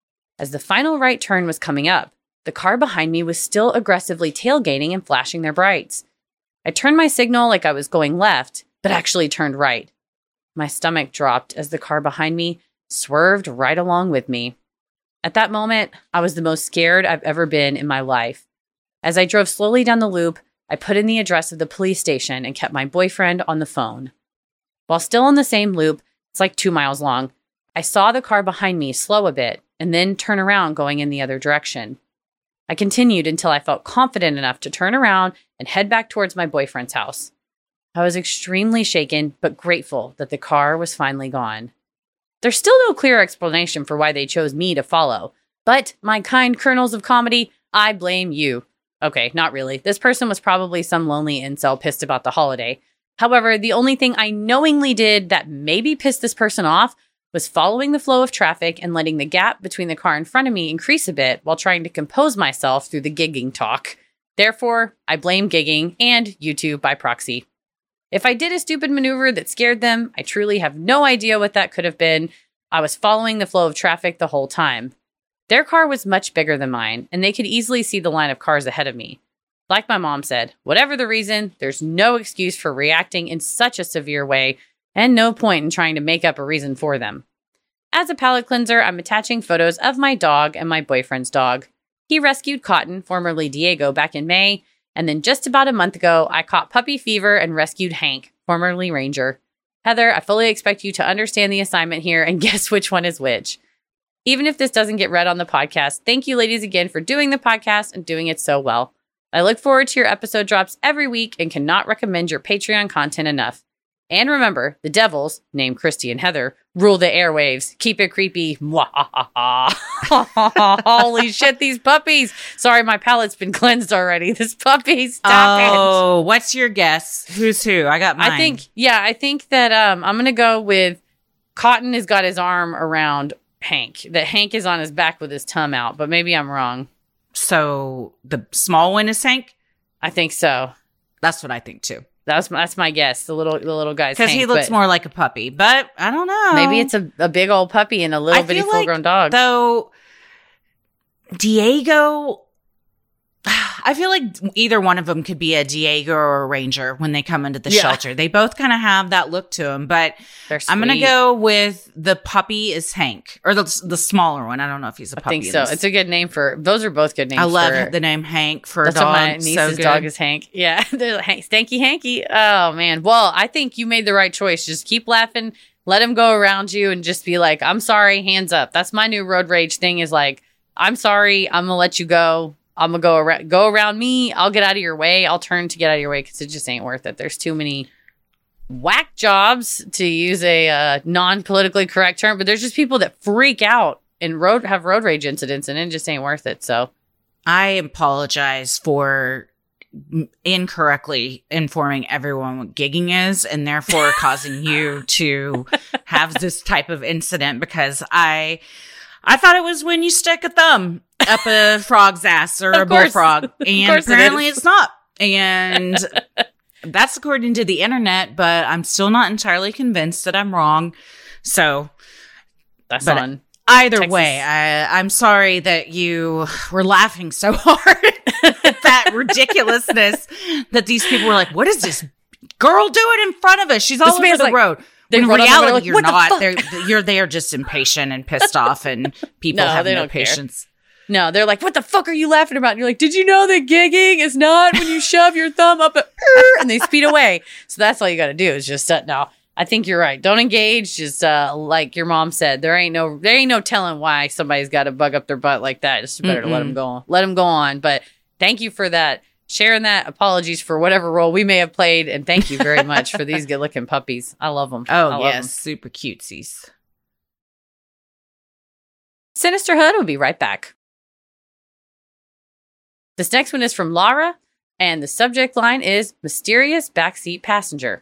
Speaker 7: As the final right turn was coming up, the car behind me was still aggressively tailgating and flashing their brights. I turned my signal like I was going left, but actually turned right. My stomach dropped as the car behind me swerved right along with me. At that moment, I was the most scared I've ever been in my life. As I drove slowly down the loop, I put in the address of the police station and kept my boyfriend on the phone. While still on the same loop, it's like 2 miles long, I saw the car behind me slow a bit and then turn around going in the other direction. I continued until I felt confident enough to turn around and head back towards my boyfriend's house. I was extremely shaken, but grateful that the car was finally gone. There's still no clear explanation for why they chose me to follow, but my kind kernels of comedy, I blame you. Okay, not really. This person was probably some lonely incel pissed about the holiday. However, the only thing I knowingly did that maybe pissed this person off was following the flow of traffic and letting the gap between the car in front of me increase a bit while trying to compose myself through the gigging talk. Therefore, I blame gigging and YouTube by proxy. If I did a stupid maneuver that scared them, I truly have no idea what that could have been. I was following the flow of traffic the whole time. Their car was much bigger than mine, and they could easily see the line of cars ahead of me. Like my mom said, whatever the reason, there's no excuse for reacting in such a severe way, and no point in trying to make up a reason for them. As a palate cleanser, I'm attaching photos of my dog and my boyfriend's dog. He rescued Cotton, formerly Diego, back in May, and then just about a month ago, I caught puppy fever and rescued Hank, formerly Ranger. Heather, I fully expect you to understand the assignment here and guess which one is which. Even if this doesn't get read on the podcast, thank you ladies again for doing the podcast and doing it so well. I look forward to your episode drops every week and cannot recommend your Patreon content enough. And remember, the devils, named Christy and Heather, rule the airwaves. Keep it creepy. Holy shit, these puppies. Sorry, my palate's been cleansed already. This puppy, stop it.
Speaker 8: Oh, what's your guess? Who's who? I got mine.
Speaker 7: I think that I'm going to go with Cotton has got his arm around Hank. That Hank is on his back with his tongue out, but maybe I'm wrong.
Speaker 8: So the small one is Hank?
Speaker 7: I think so.
Speaker 8: That's what I think too.
Speaker 7: That's my guess. The little guy's
Speaker 8: because he looks more like a puppy, but I don't know.
Speaker 7: Maybe it's a big old puppy and a little bitty full grown dog.
Speaker 8: Though Diego, I feel like either one of them could be a Diego or a Ranger when they come into the shelter. They both kind of have that look to them, but I'm going to go with the puppy is Hank, or the smaller one. I don't know if he's a puppy.
Speaker 7: I think so. It's a good name those are both good names.
Speaker 8: I love the name Hank for a dog.
Speaker 7: My niece's dog is Hank. Yeah. Stanky Hanky. Oh, man. Well, I think you made the right choice. Just keep laughing. Let him go around you and just be like, I'm sorry, hands up. That's my new road rage thing is like, I'm sorry. I'm going to let you go. I'm going to go around me. I'll get out of your way. I'll turn to get out of your way because it just ain't worth it. There's too many whack jobs, to use a non-politically correct term, but there's just people that freak out and have road rage incidents, and it just ain't worth it. So
Speaker 8: I apologize for incorrectly informing everyone what gigging is and therefore causing you to have this type of incident, because I thought it was when you stick a thumb up a frog's ass or a bullfrog, and apparently it's not. And that's according to the internet, but I'm still not entirely convinced that I'm wrong. So
Speaker 7: that's on.
Speaker 8: Either
Speaker 7: Texas.
Speaker 8: way, I'm sorry that you were laughing so hard at that ridiculousness that these people were like, what is this girl doing in front of us? She's all over the road.
Speaker 7: They
Speaker 8: In
Speaker 7: run on the road,
Speaker 8: reality,
Speaker 7: like,
Speaker 8: you're
Speaker 7: what the
Speaker 8: not.
Speaker 7: fuck?
Speaker 8: They're just impatient and pissed off, and people have
Speaker 7: they
Speaker 8: no
Speaker 7: don't care.
Speaker 8: patience.
Speaker 7: No, they're like, what the fuck are you laughing about? And you're like, did you know that gigging is not when you shove your thumb up and they speed away. So that's all you got to do is just, no, I think you're right. Don't engage. Just like your mom said, there ain't no telling why somebody's got to bug up their butt like that. It's better to let them go on. Let them go on. But thank you for that. Sharing that. Apologies for whatever role we may have played. And thank you very much for these good looking puppies. I love them.
Speaker 8: Oh, yes. Super cutesies.
Speaker 7: Sinisterhood will be right back. This next one is from Laura, and the subject line is Mysterious Backseat Passenger.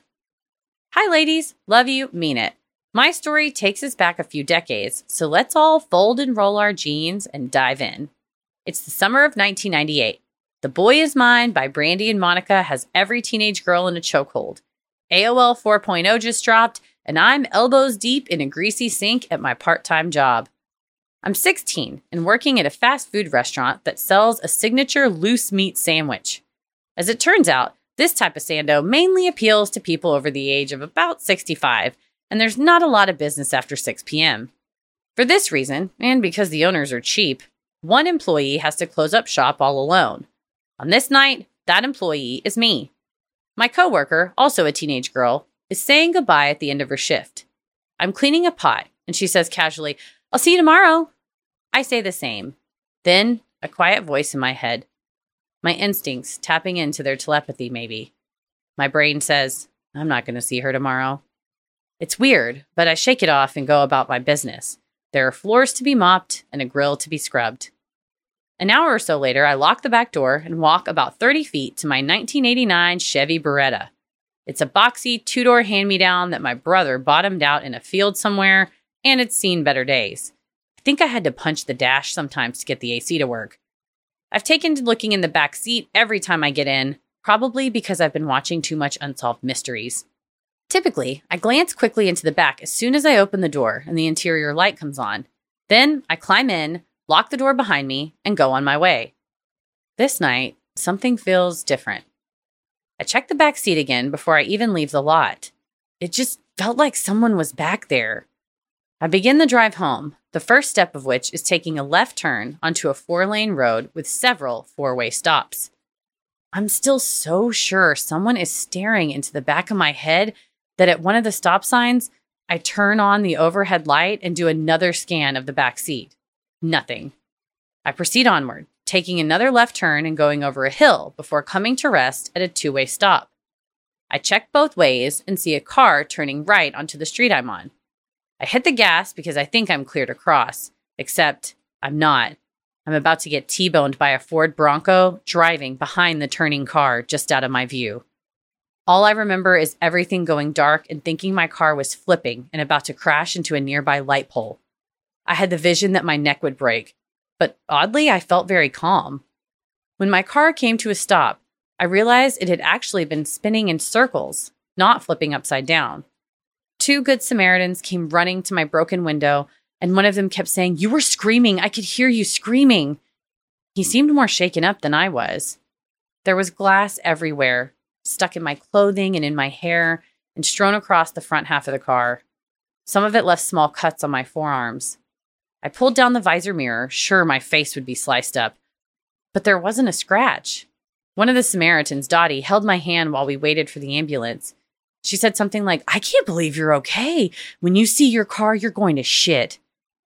Speaker 7: Hi, ladies. Love you. Mean it. My story takes us back a few decades, so let's all fold and roll our jeans and dive in. It's the summer of 1998. The Boy Is Mine by Brandy and Monica has every teenage girl in a chokehold. AOL 4.0 just dropped, and I'm elbows deep in a greasy sink at my part-time job. I'm 16 and working at a fast food restaurant that sells a signature loose meat sandwich. As it turns out, this type of sando mainly appeals to people over the age of about 65, and there's not a lot of business after 6 p.m. For this reason, and because the owners are cheap, one employee has to close up shop all alone. On this night, that employee is me. My coworker, also a teenage girl, is saying goodbye at the end of her shift. I'm cleaning a pot, and she says casually, "I'll see you tomorrow." I say the same. Then, a quiet voice in my head. My instincts tapping into their telepathy, maybe. My brain says, I'm not going to see her tomorrow. It's weird, but I shake it off and go about my business. There are floors to be mopped and a grill to be scrubbed. An hour or so later, I lock the back door and walk about 30 feet to my 1989 Chevy Beretta. It's a boxy two-door hand-me-down that my brother bottomed out in a field somewhere, and it's seen better days. I think I had to punch the dash sometimes to get the AC to work. I've taken to looking in the back seat every time I get in, probably because I've been watching too much Unsolved Mysteries. Typically, I glance quickly into the back as soon as I open the door and the interior light comes on. Then I climb in, lock the door behind me, and go on my way. This night, something feels different. I check the back seat again before I even leave the lot. It just felt like someone was back there. I begin the drive home, the first step of which is taking a left turn onto a 4-lane road with several 4-way stops. I'm still so sure someone is staring into the back of my head that at one of the stop signs, I turn on the overhead light and do another scan of the back seat. Nothing. I proceed onward, taking another left turn and going over a hill before coming to rest at a 2-way stop. I check both ways and see a car turning right onto the street I'm on. I hit the gas because I think I'm clear to cross, except I'm not. I'm about to get T-boned by a Ford Bronco driving behind the turning car just out of my view. All I remember is everything going dark and thinking my car was flipping and about to crash into a nearby light pole. I had the vision that my neck would break, but oddly, I felt very calm. When my car came to a stop, I realized it had actually been spinning in circles, not flipping upside down. 2 good Samaritans came running to my broken window, and one of them kept saying, "You were screaming. I could hear you screaming." He seemed more shaken up than I was. There was glass everywhere, stuck in my clothing and in my hair, and strewn across the front half of the car. Some of it left small cuts on my forearms. I pulled down the visor mirror, sure my face would be sliced up. But there wasn't a scratch. One of the Samaritans, Dottie, held my hand while we waited for the ambulance. She said something like, "I can't believe you're okay. When you see your car, you're going to shit."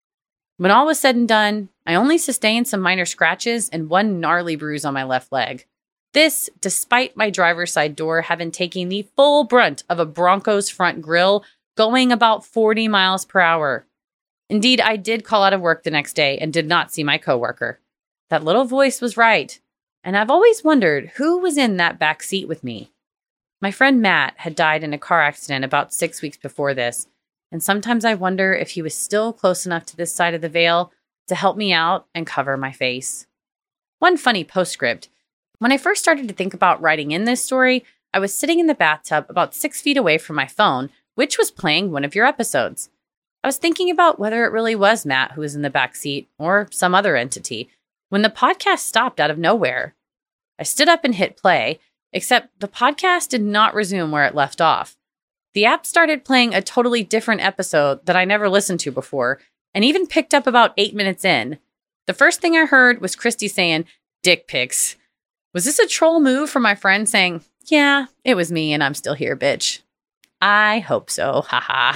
Speaker 7: When all was said and done, I only sustained some minor scratches and one gnarly bruise on my left leg. This, despite my driver's side door having taken the full brunt of a Bronco's front grille going about 40 miles per hour. Indeed, I did call out of work the next day and did not see my coworker. That little voice was right, and I've always wondered who was in that back seat with me. My friend Matt had died in a car accident about 6 weeks before this, and sometimes I wonder if he was still close enough to this side of the veil to help me out and cover my face. One funny postscript. When I first started to think about writing in this story, I was sitting in the bathtub about 6 feet away from my phone, which was playing one of your episodes. I was thinking about whether it really was Matt who was in the back seat or some other entity when the podcast stopped out of nowhere. I stood up and hit play, except the podcast did not resume where it left off. The app started playing a totally different episode that I never listened to before, and even picked up about 8 minutes in. The first thing I heard was Christy saying, "Dick pics." Was this a troll move from my friend saying, "Yeah, it was me and I'm still here, bitch"? I hope so, haha.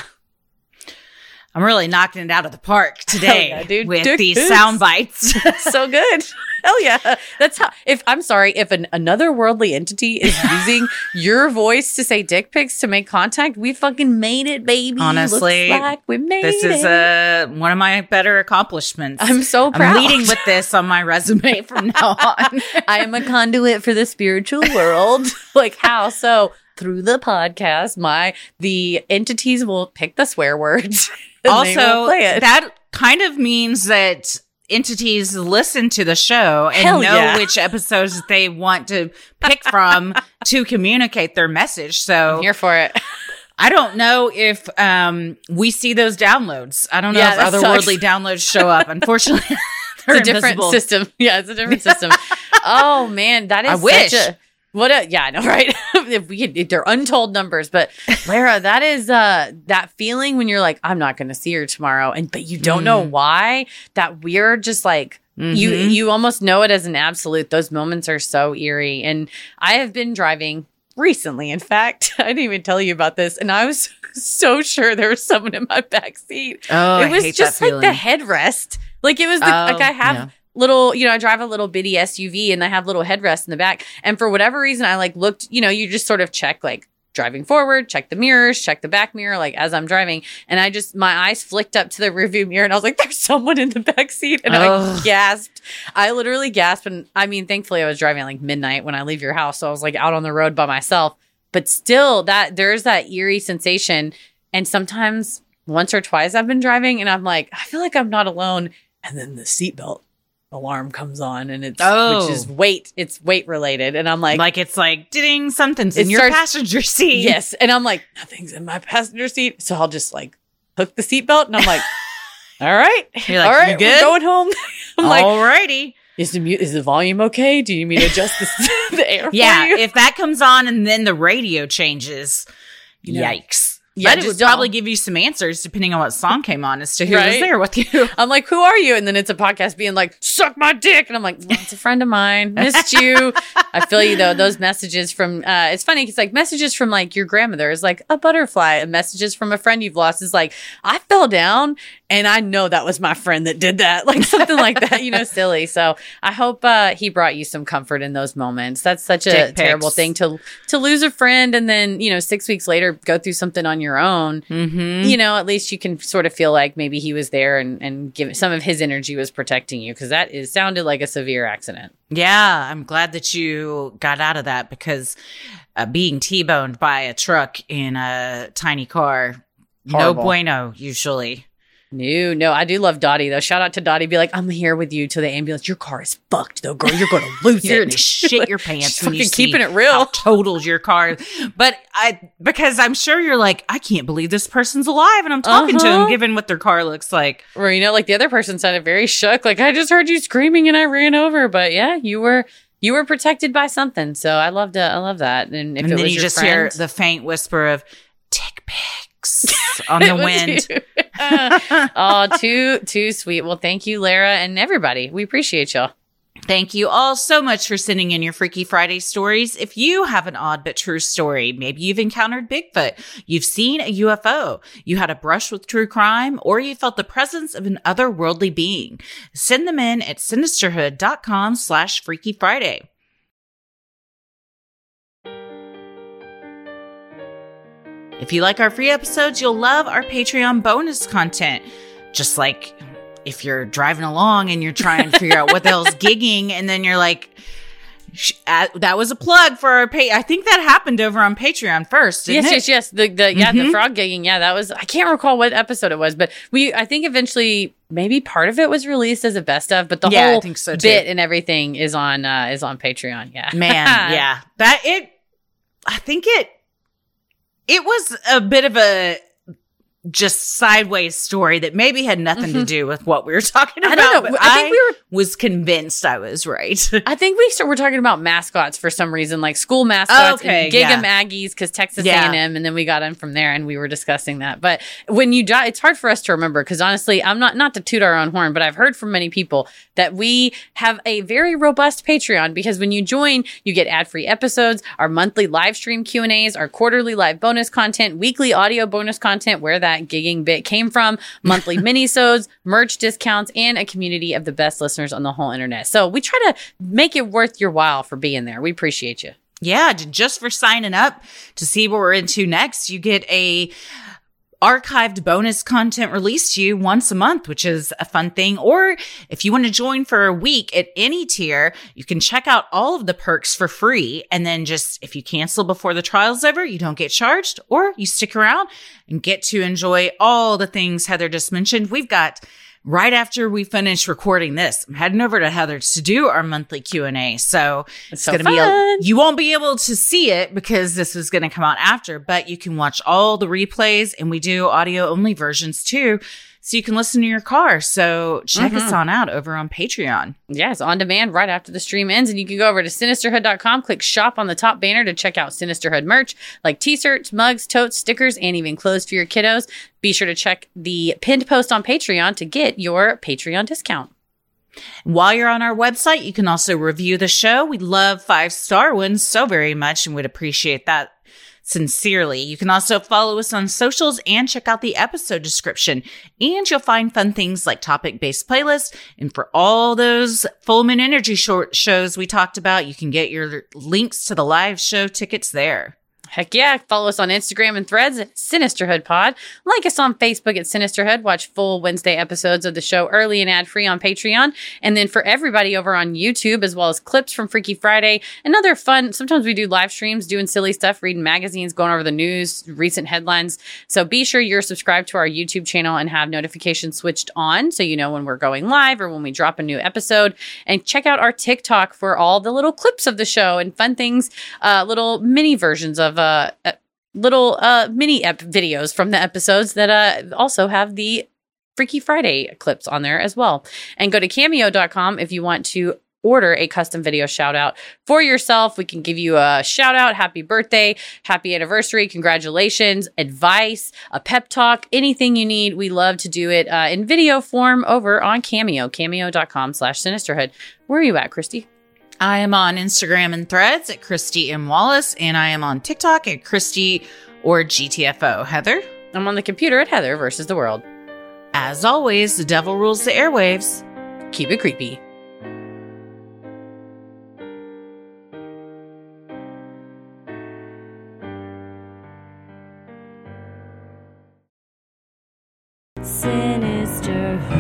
Speaker 8: I'm really knocking it out of the park today with
Speaker 7: Dick
Speaker 8: these
Speaker 7: pics.
Speaker 8: sound bites.
Speaker 7: So good. Hell yeah. That's how, if another worldly entity is using your voice to say dick pics to make contact, we fucking made it, baby.
Speaker 8: Honestly,
Speaker 7: looks like we made
Speaker 8: this is one of my better accomplishments.
Speaker 7: I'm so proud.
Speaker 8: I'm leading with this on my resume from now on.
Speaker 7: I am a conduit for the spiritual world. Like how? So through the podcast, the entities will pick the swear words.
Speaker 8: Also, that kind of means that entities listen to the show and know which episodes they want to pick from to communicate their message. So
Speaker 7: I'm here for it.
Speaker 8: I don't know if we see those downloads. I don't know if otherworldly downloads show up. Unfortunately,
Speaker 7: it's a different system. Yeah, it's a different system. Oh man, that is
Speaker 8: I wish.
Speaker 7: I know, right? If they're untold numbers, but Lara, that is that feeling when you're like, I'm not going to see her tomorrow, but you don't know why. That weird, just like you almost know it as an absolute. Those moments are so eerie, and I have been driving recently. In fact, I didn't even tell you about this, and I was so sure there was someone in my back seat.
Speaker 8: Oh,
Speaker 7: it was
Speaker 8: I hate
Speaker 7: just
Speaker 8: that
Speaker 7: like the headrest. Like it was like I have. Little, I drive a little bitty SUV and I have little headrests in the back. And for whatever reason, I like looked, you just sort of check like driving forward, check the mirrors, check the back mirror, like as I'm driving. And my eyes flicked up to the rearview mirror and I was like, there's someone in the back seat. And I gasped. I literally gasped. And I mean, thankfully I was driving at like midnight when I leave your house. So I was like out on the road by myself, but still there's that eerie sensation. And sometimes once or twice I've been driving and I'm like, I feel like I'm not alone. And then the seatbelt alarm comes on and it's which is weight related, and I'm like
Speaker 8: it's like ding, something's in your passenger seat.
Speaker 7: Yes, and I'm like, nothing's in my passenger seat, so I'll just like hook the seatbelt and I'm like, all right,
Speaker 8: you're like,
Speaker 7: all right,
Speaker 8: you good?
Speaker 7: We're going home. I'm like,
Speaker 8: alrighty.
Speaker 7: Is the volume okay? Do you need to adjust the air?
Speaker 8: Yeah,
Speaker 7: for you?
Speaker 8: if that comes on and then the radio changes, yikes.
Speaker 7: Yeah,
Speaker 8: that would probably give you some answers depending on what song came on as to who was there with you.
Speaker 7: I'm like, who are you? And then it's a podcast being like, suck my dick. And I'm like, well, it's a friend of mine. Missed you. I feel you though. Those messages from, it's funny because like messages from like your grandmother is like a butterfly, and messages from a friend you've lost is like, I fell down and I know that was my friend that did that. Like something like that, silly. So I hope he brought you some comfort in those moments. That's such a terrible thing to lose a friend and then, 6 weeks later go through something on your own. At least you can sort of feel like maybe he was there and give some of his energy was protecting you, because that sounded like a severe accident.
Speaker 8: Yeah, I'm glad that you got out of that, because being T-boned by a truck in a tiny car,
Speaker 7: Horrible.
Speaker 8: No bueno usually.
Speaker 7: No, I do love Dottie though. Shout out to Dottie. Be like, I'm here with you to the ambulance. Your car is fucked though, girl. You're gonna lose
Speaker 8: You're
Speaker 7: it.
Speaker 8: gonna shit your pants when you
Speaker 7: fucking
Speaker 8: see
Speaker 7: keeping it real.
Speaker 8: how totaled your car. But because I'm sure you're like, I can't believe this person's alive, and I'm talking to him, given what their car looks like.
Speaker 7: Or like the other person sounded very shook. Like, I just heard you screaming and I ran over. But yeah, you were protected by something. So I love that. And if
Speaker 8: and
Speaker 7: it
Speaker 8: then
Speaker 7: was
Speaker 8: you
Speaker 7: your
Speaker 8: just
Speaker 7: friend,
Speaker 8: hear the faint whisper of dick pics on the wind.
Speaker 7: Too sweet. Well, thank you, Lara, and everybody. We appreciate y'all.
Speaker 8: Thank you all so much for sending in your Freaky Friday stories. If you have an odd but true story, maybe you've encountered Bigfoot, you've seen a UFO, you had a brush with true crime, or you felt the presence of an otherworldly being, send them in at sinisterhood.com/Freaky Friday. If you like our free episodes, you'll love our Patreon bonus content. Just like if you're driving along and you're trying to figure out what the hell's gigging, and then you're like, that was a plug for our I think that happened over on Patreon first, didn't it?
Speaker 7: Yes. The frog gigging. Yeah, that was, I can't recall what episode it was, but I think eventually maybe part of it was released as a best of, but the whole
Speaker 8: I think so too.
Speaker 7: bit and everything is on Patreon. Yeah.
Speaker 8: Man, yeah. I think it was a bit of a just sideways story that maybe had nothing to do with what we were talking about.
Speaker 7: I don't know.
Speaker 8: But
Speaker 7: I think
Speaker 8: was convinced I was right.
Speaker 7: I think we're talking about mascots for some reason, like school mascots and Giga Aggies, because Texas A&M, and then we got in from there and we were discussing that. But when you it's hard for us to remember, because honestly, I'm not to toot our own horn, but I've heard from many people that we have a very robust Patreon, because when you join, you get ad-free episodes, our monthly live stream Q&As, our quarterly live bonus content, weekly audio bonus content, where that gigging bit came from, monthly minisodes, merch discounts, and a community of the best listeners on the whole internet. So we try to make it worth your while for being there. We appreciate you.
Speaker 8: Yeah, just for signing up to see what we're into next, you get a archived bonus content released to you once a month, which is a fun thing. Or if you want to join for a week at any tier, you can check out all of the perks for free. And then just if you cancel before the trial's over, you don't get charged, or you stick around and get to enjoy all the things Heather just mentioned. We've got, right after we finish recording this, I'm heading over to Heather's to do our monthly Q&A. So it's going to be you won't be able to see it because this is going to come out after, but you can watch all the replays, and we do audio only versions too. So you can listen to your car. So check us on out over on Patreon.
Speaker 7: Yeah, it's on demand right after the stream ends. And you can go over to sinisterhood.com, click shop on the top banner to check out Sinisterhood merch, like t-shirts, mugs, totes, stickers, and even clothes for your kiddos. Be sure to check the pinned post on Patreon to get your Patreon discount.
Speaker 8: While you're on our website, you can also review the show. We love 5-star ones so very much and would appreciate that sincerely. You can also follow us on socials and check out the episode description. And you'll find fun things like topic-based playlists. And for all those Full Moon Energy short shows we talked about, you can get your links to the live show tickets there.
Speaker 7: Heck yeah. Follow us on Instagram and Threads at Sinisterhood Pod. Like us on Facebook at Sinisterhood. Watch full Wednesday episodes of the show early and ad-free on Patreon. And then for everybody over on YouTube, as well as clips from Freaky Friday and other fun, sometimes we do live streams, doing silly stuff, reading magazines, going over the news, recent headlines. So be sure you're subscribed to our YouTube channel and have notifications switched on so you know when we're going live or when we drop a new episode. And check out our TikTok for all the little clips of the show and fun things, little mini versions of little mini videos from the episodes that also have the Freaky Friday clips on there as well. And go to cameo.com if you want to order a custom video shout out for yourself. We can give you a shout out, happy birthday, happy anniversary, congratulations, advice, a pep talk, anything you need. We love to do it in video form over on Cameo, cameo.com/sinisterhood. Where are you at, Christy?
Speaker 8: I am on Instagram and Threads at Christy M. Wallace, and I am on TikTok at Christy or GTFO. Heather?
Speaker 7: I'm on the computer at Heather versus the world.
Speaker 8: As always, the devil rules the airwaves.
Speaker 7: Keep it creepy.
Speaker 6: Sinisterhood.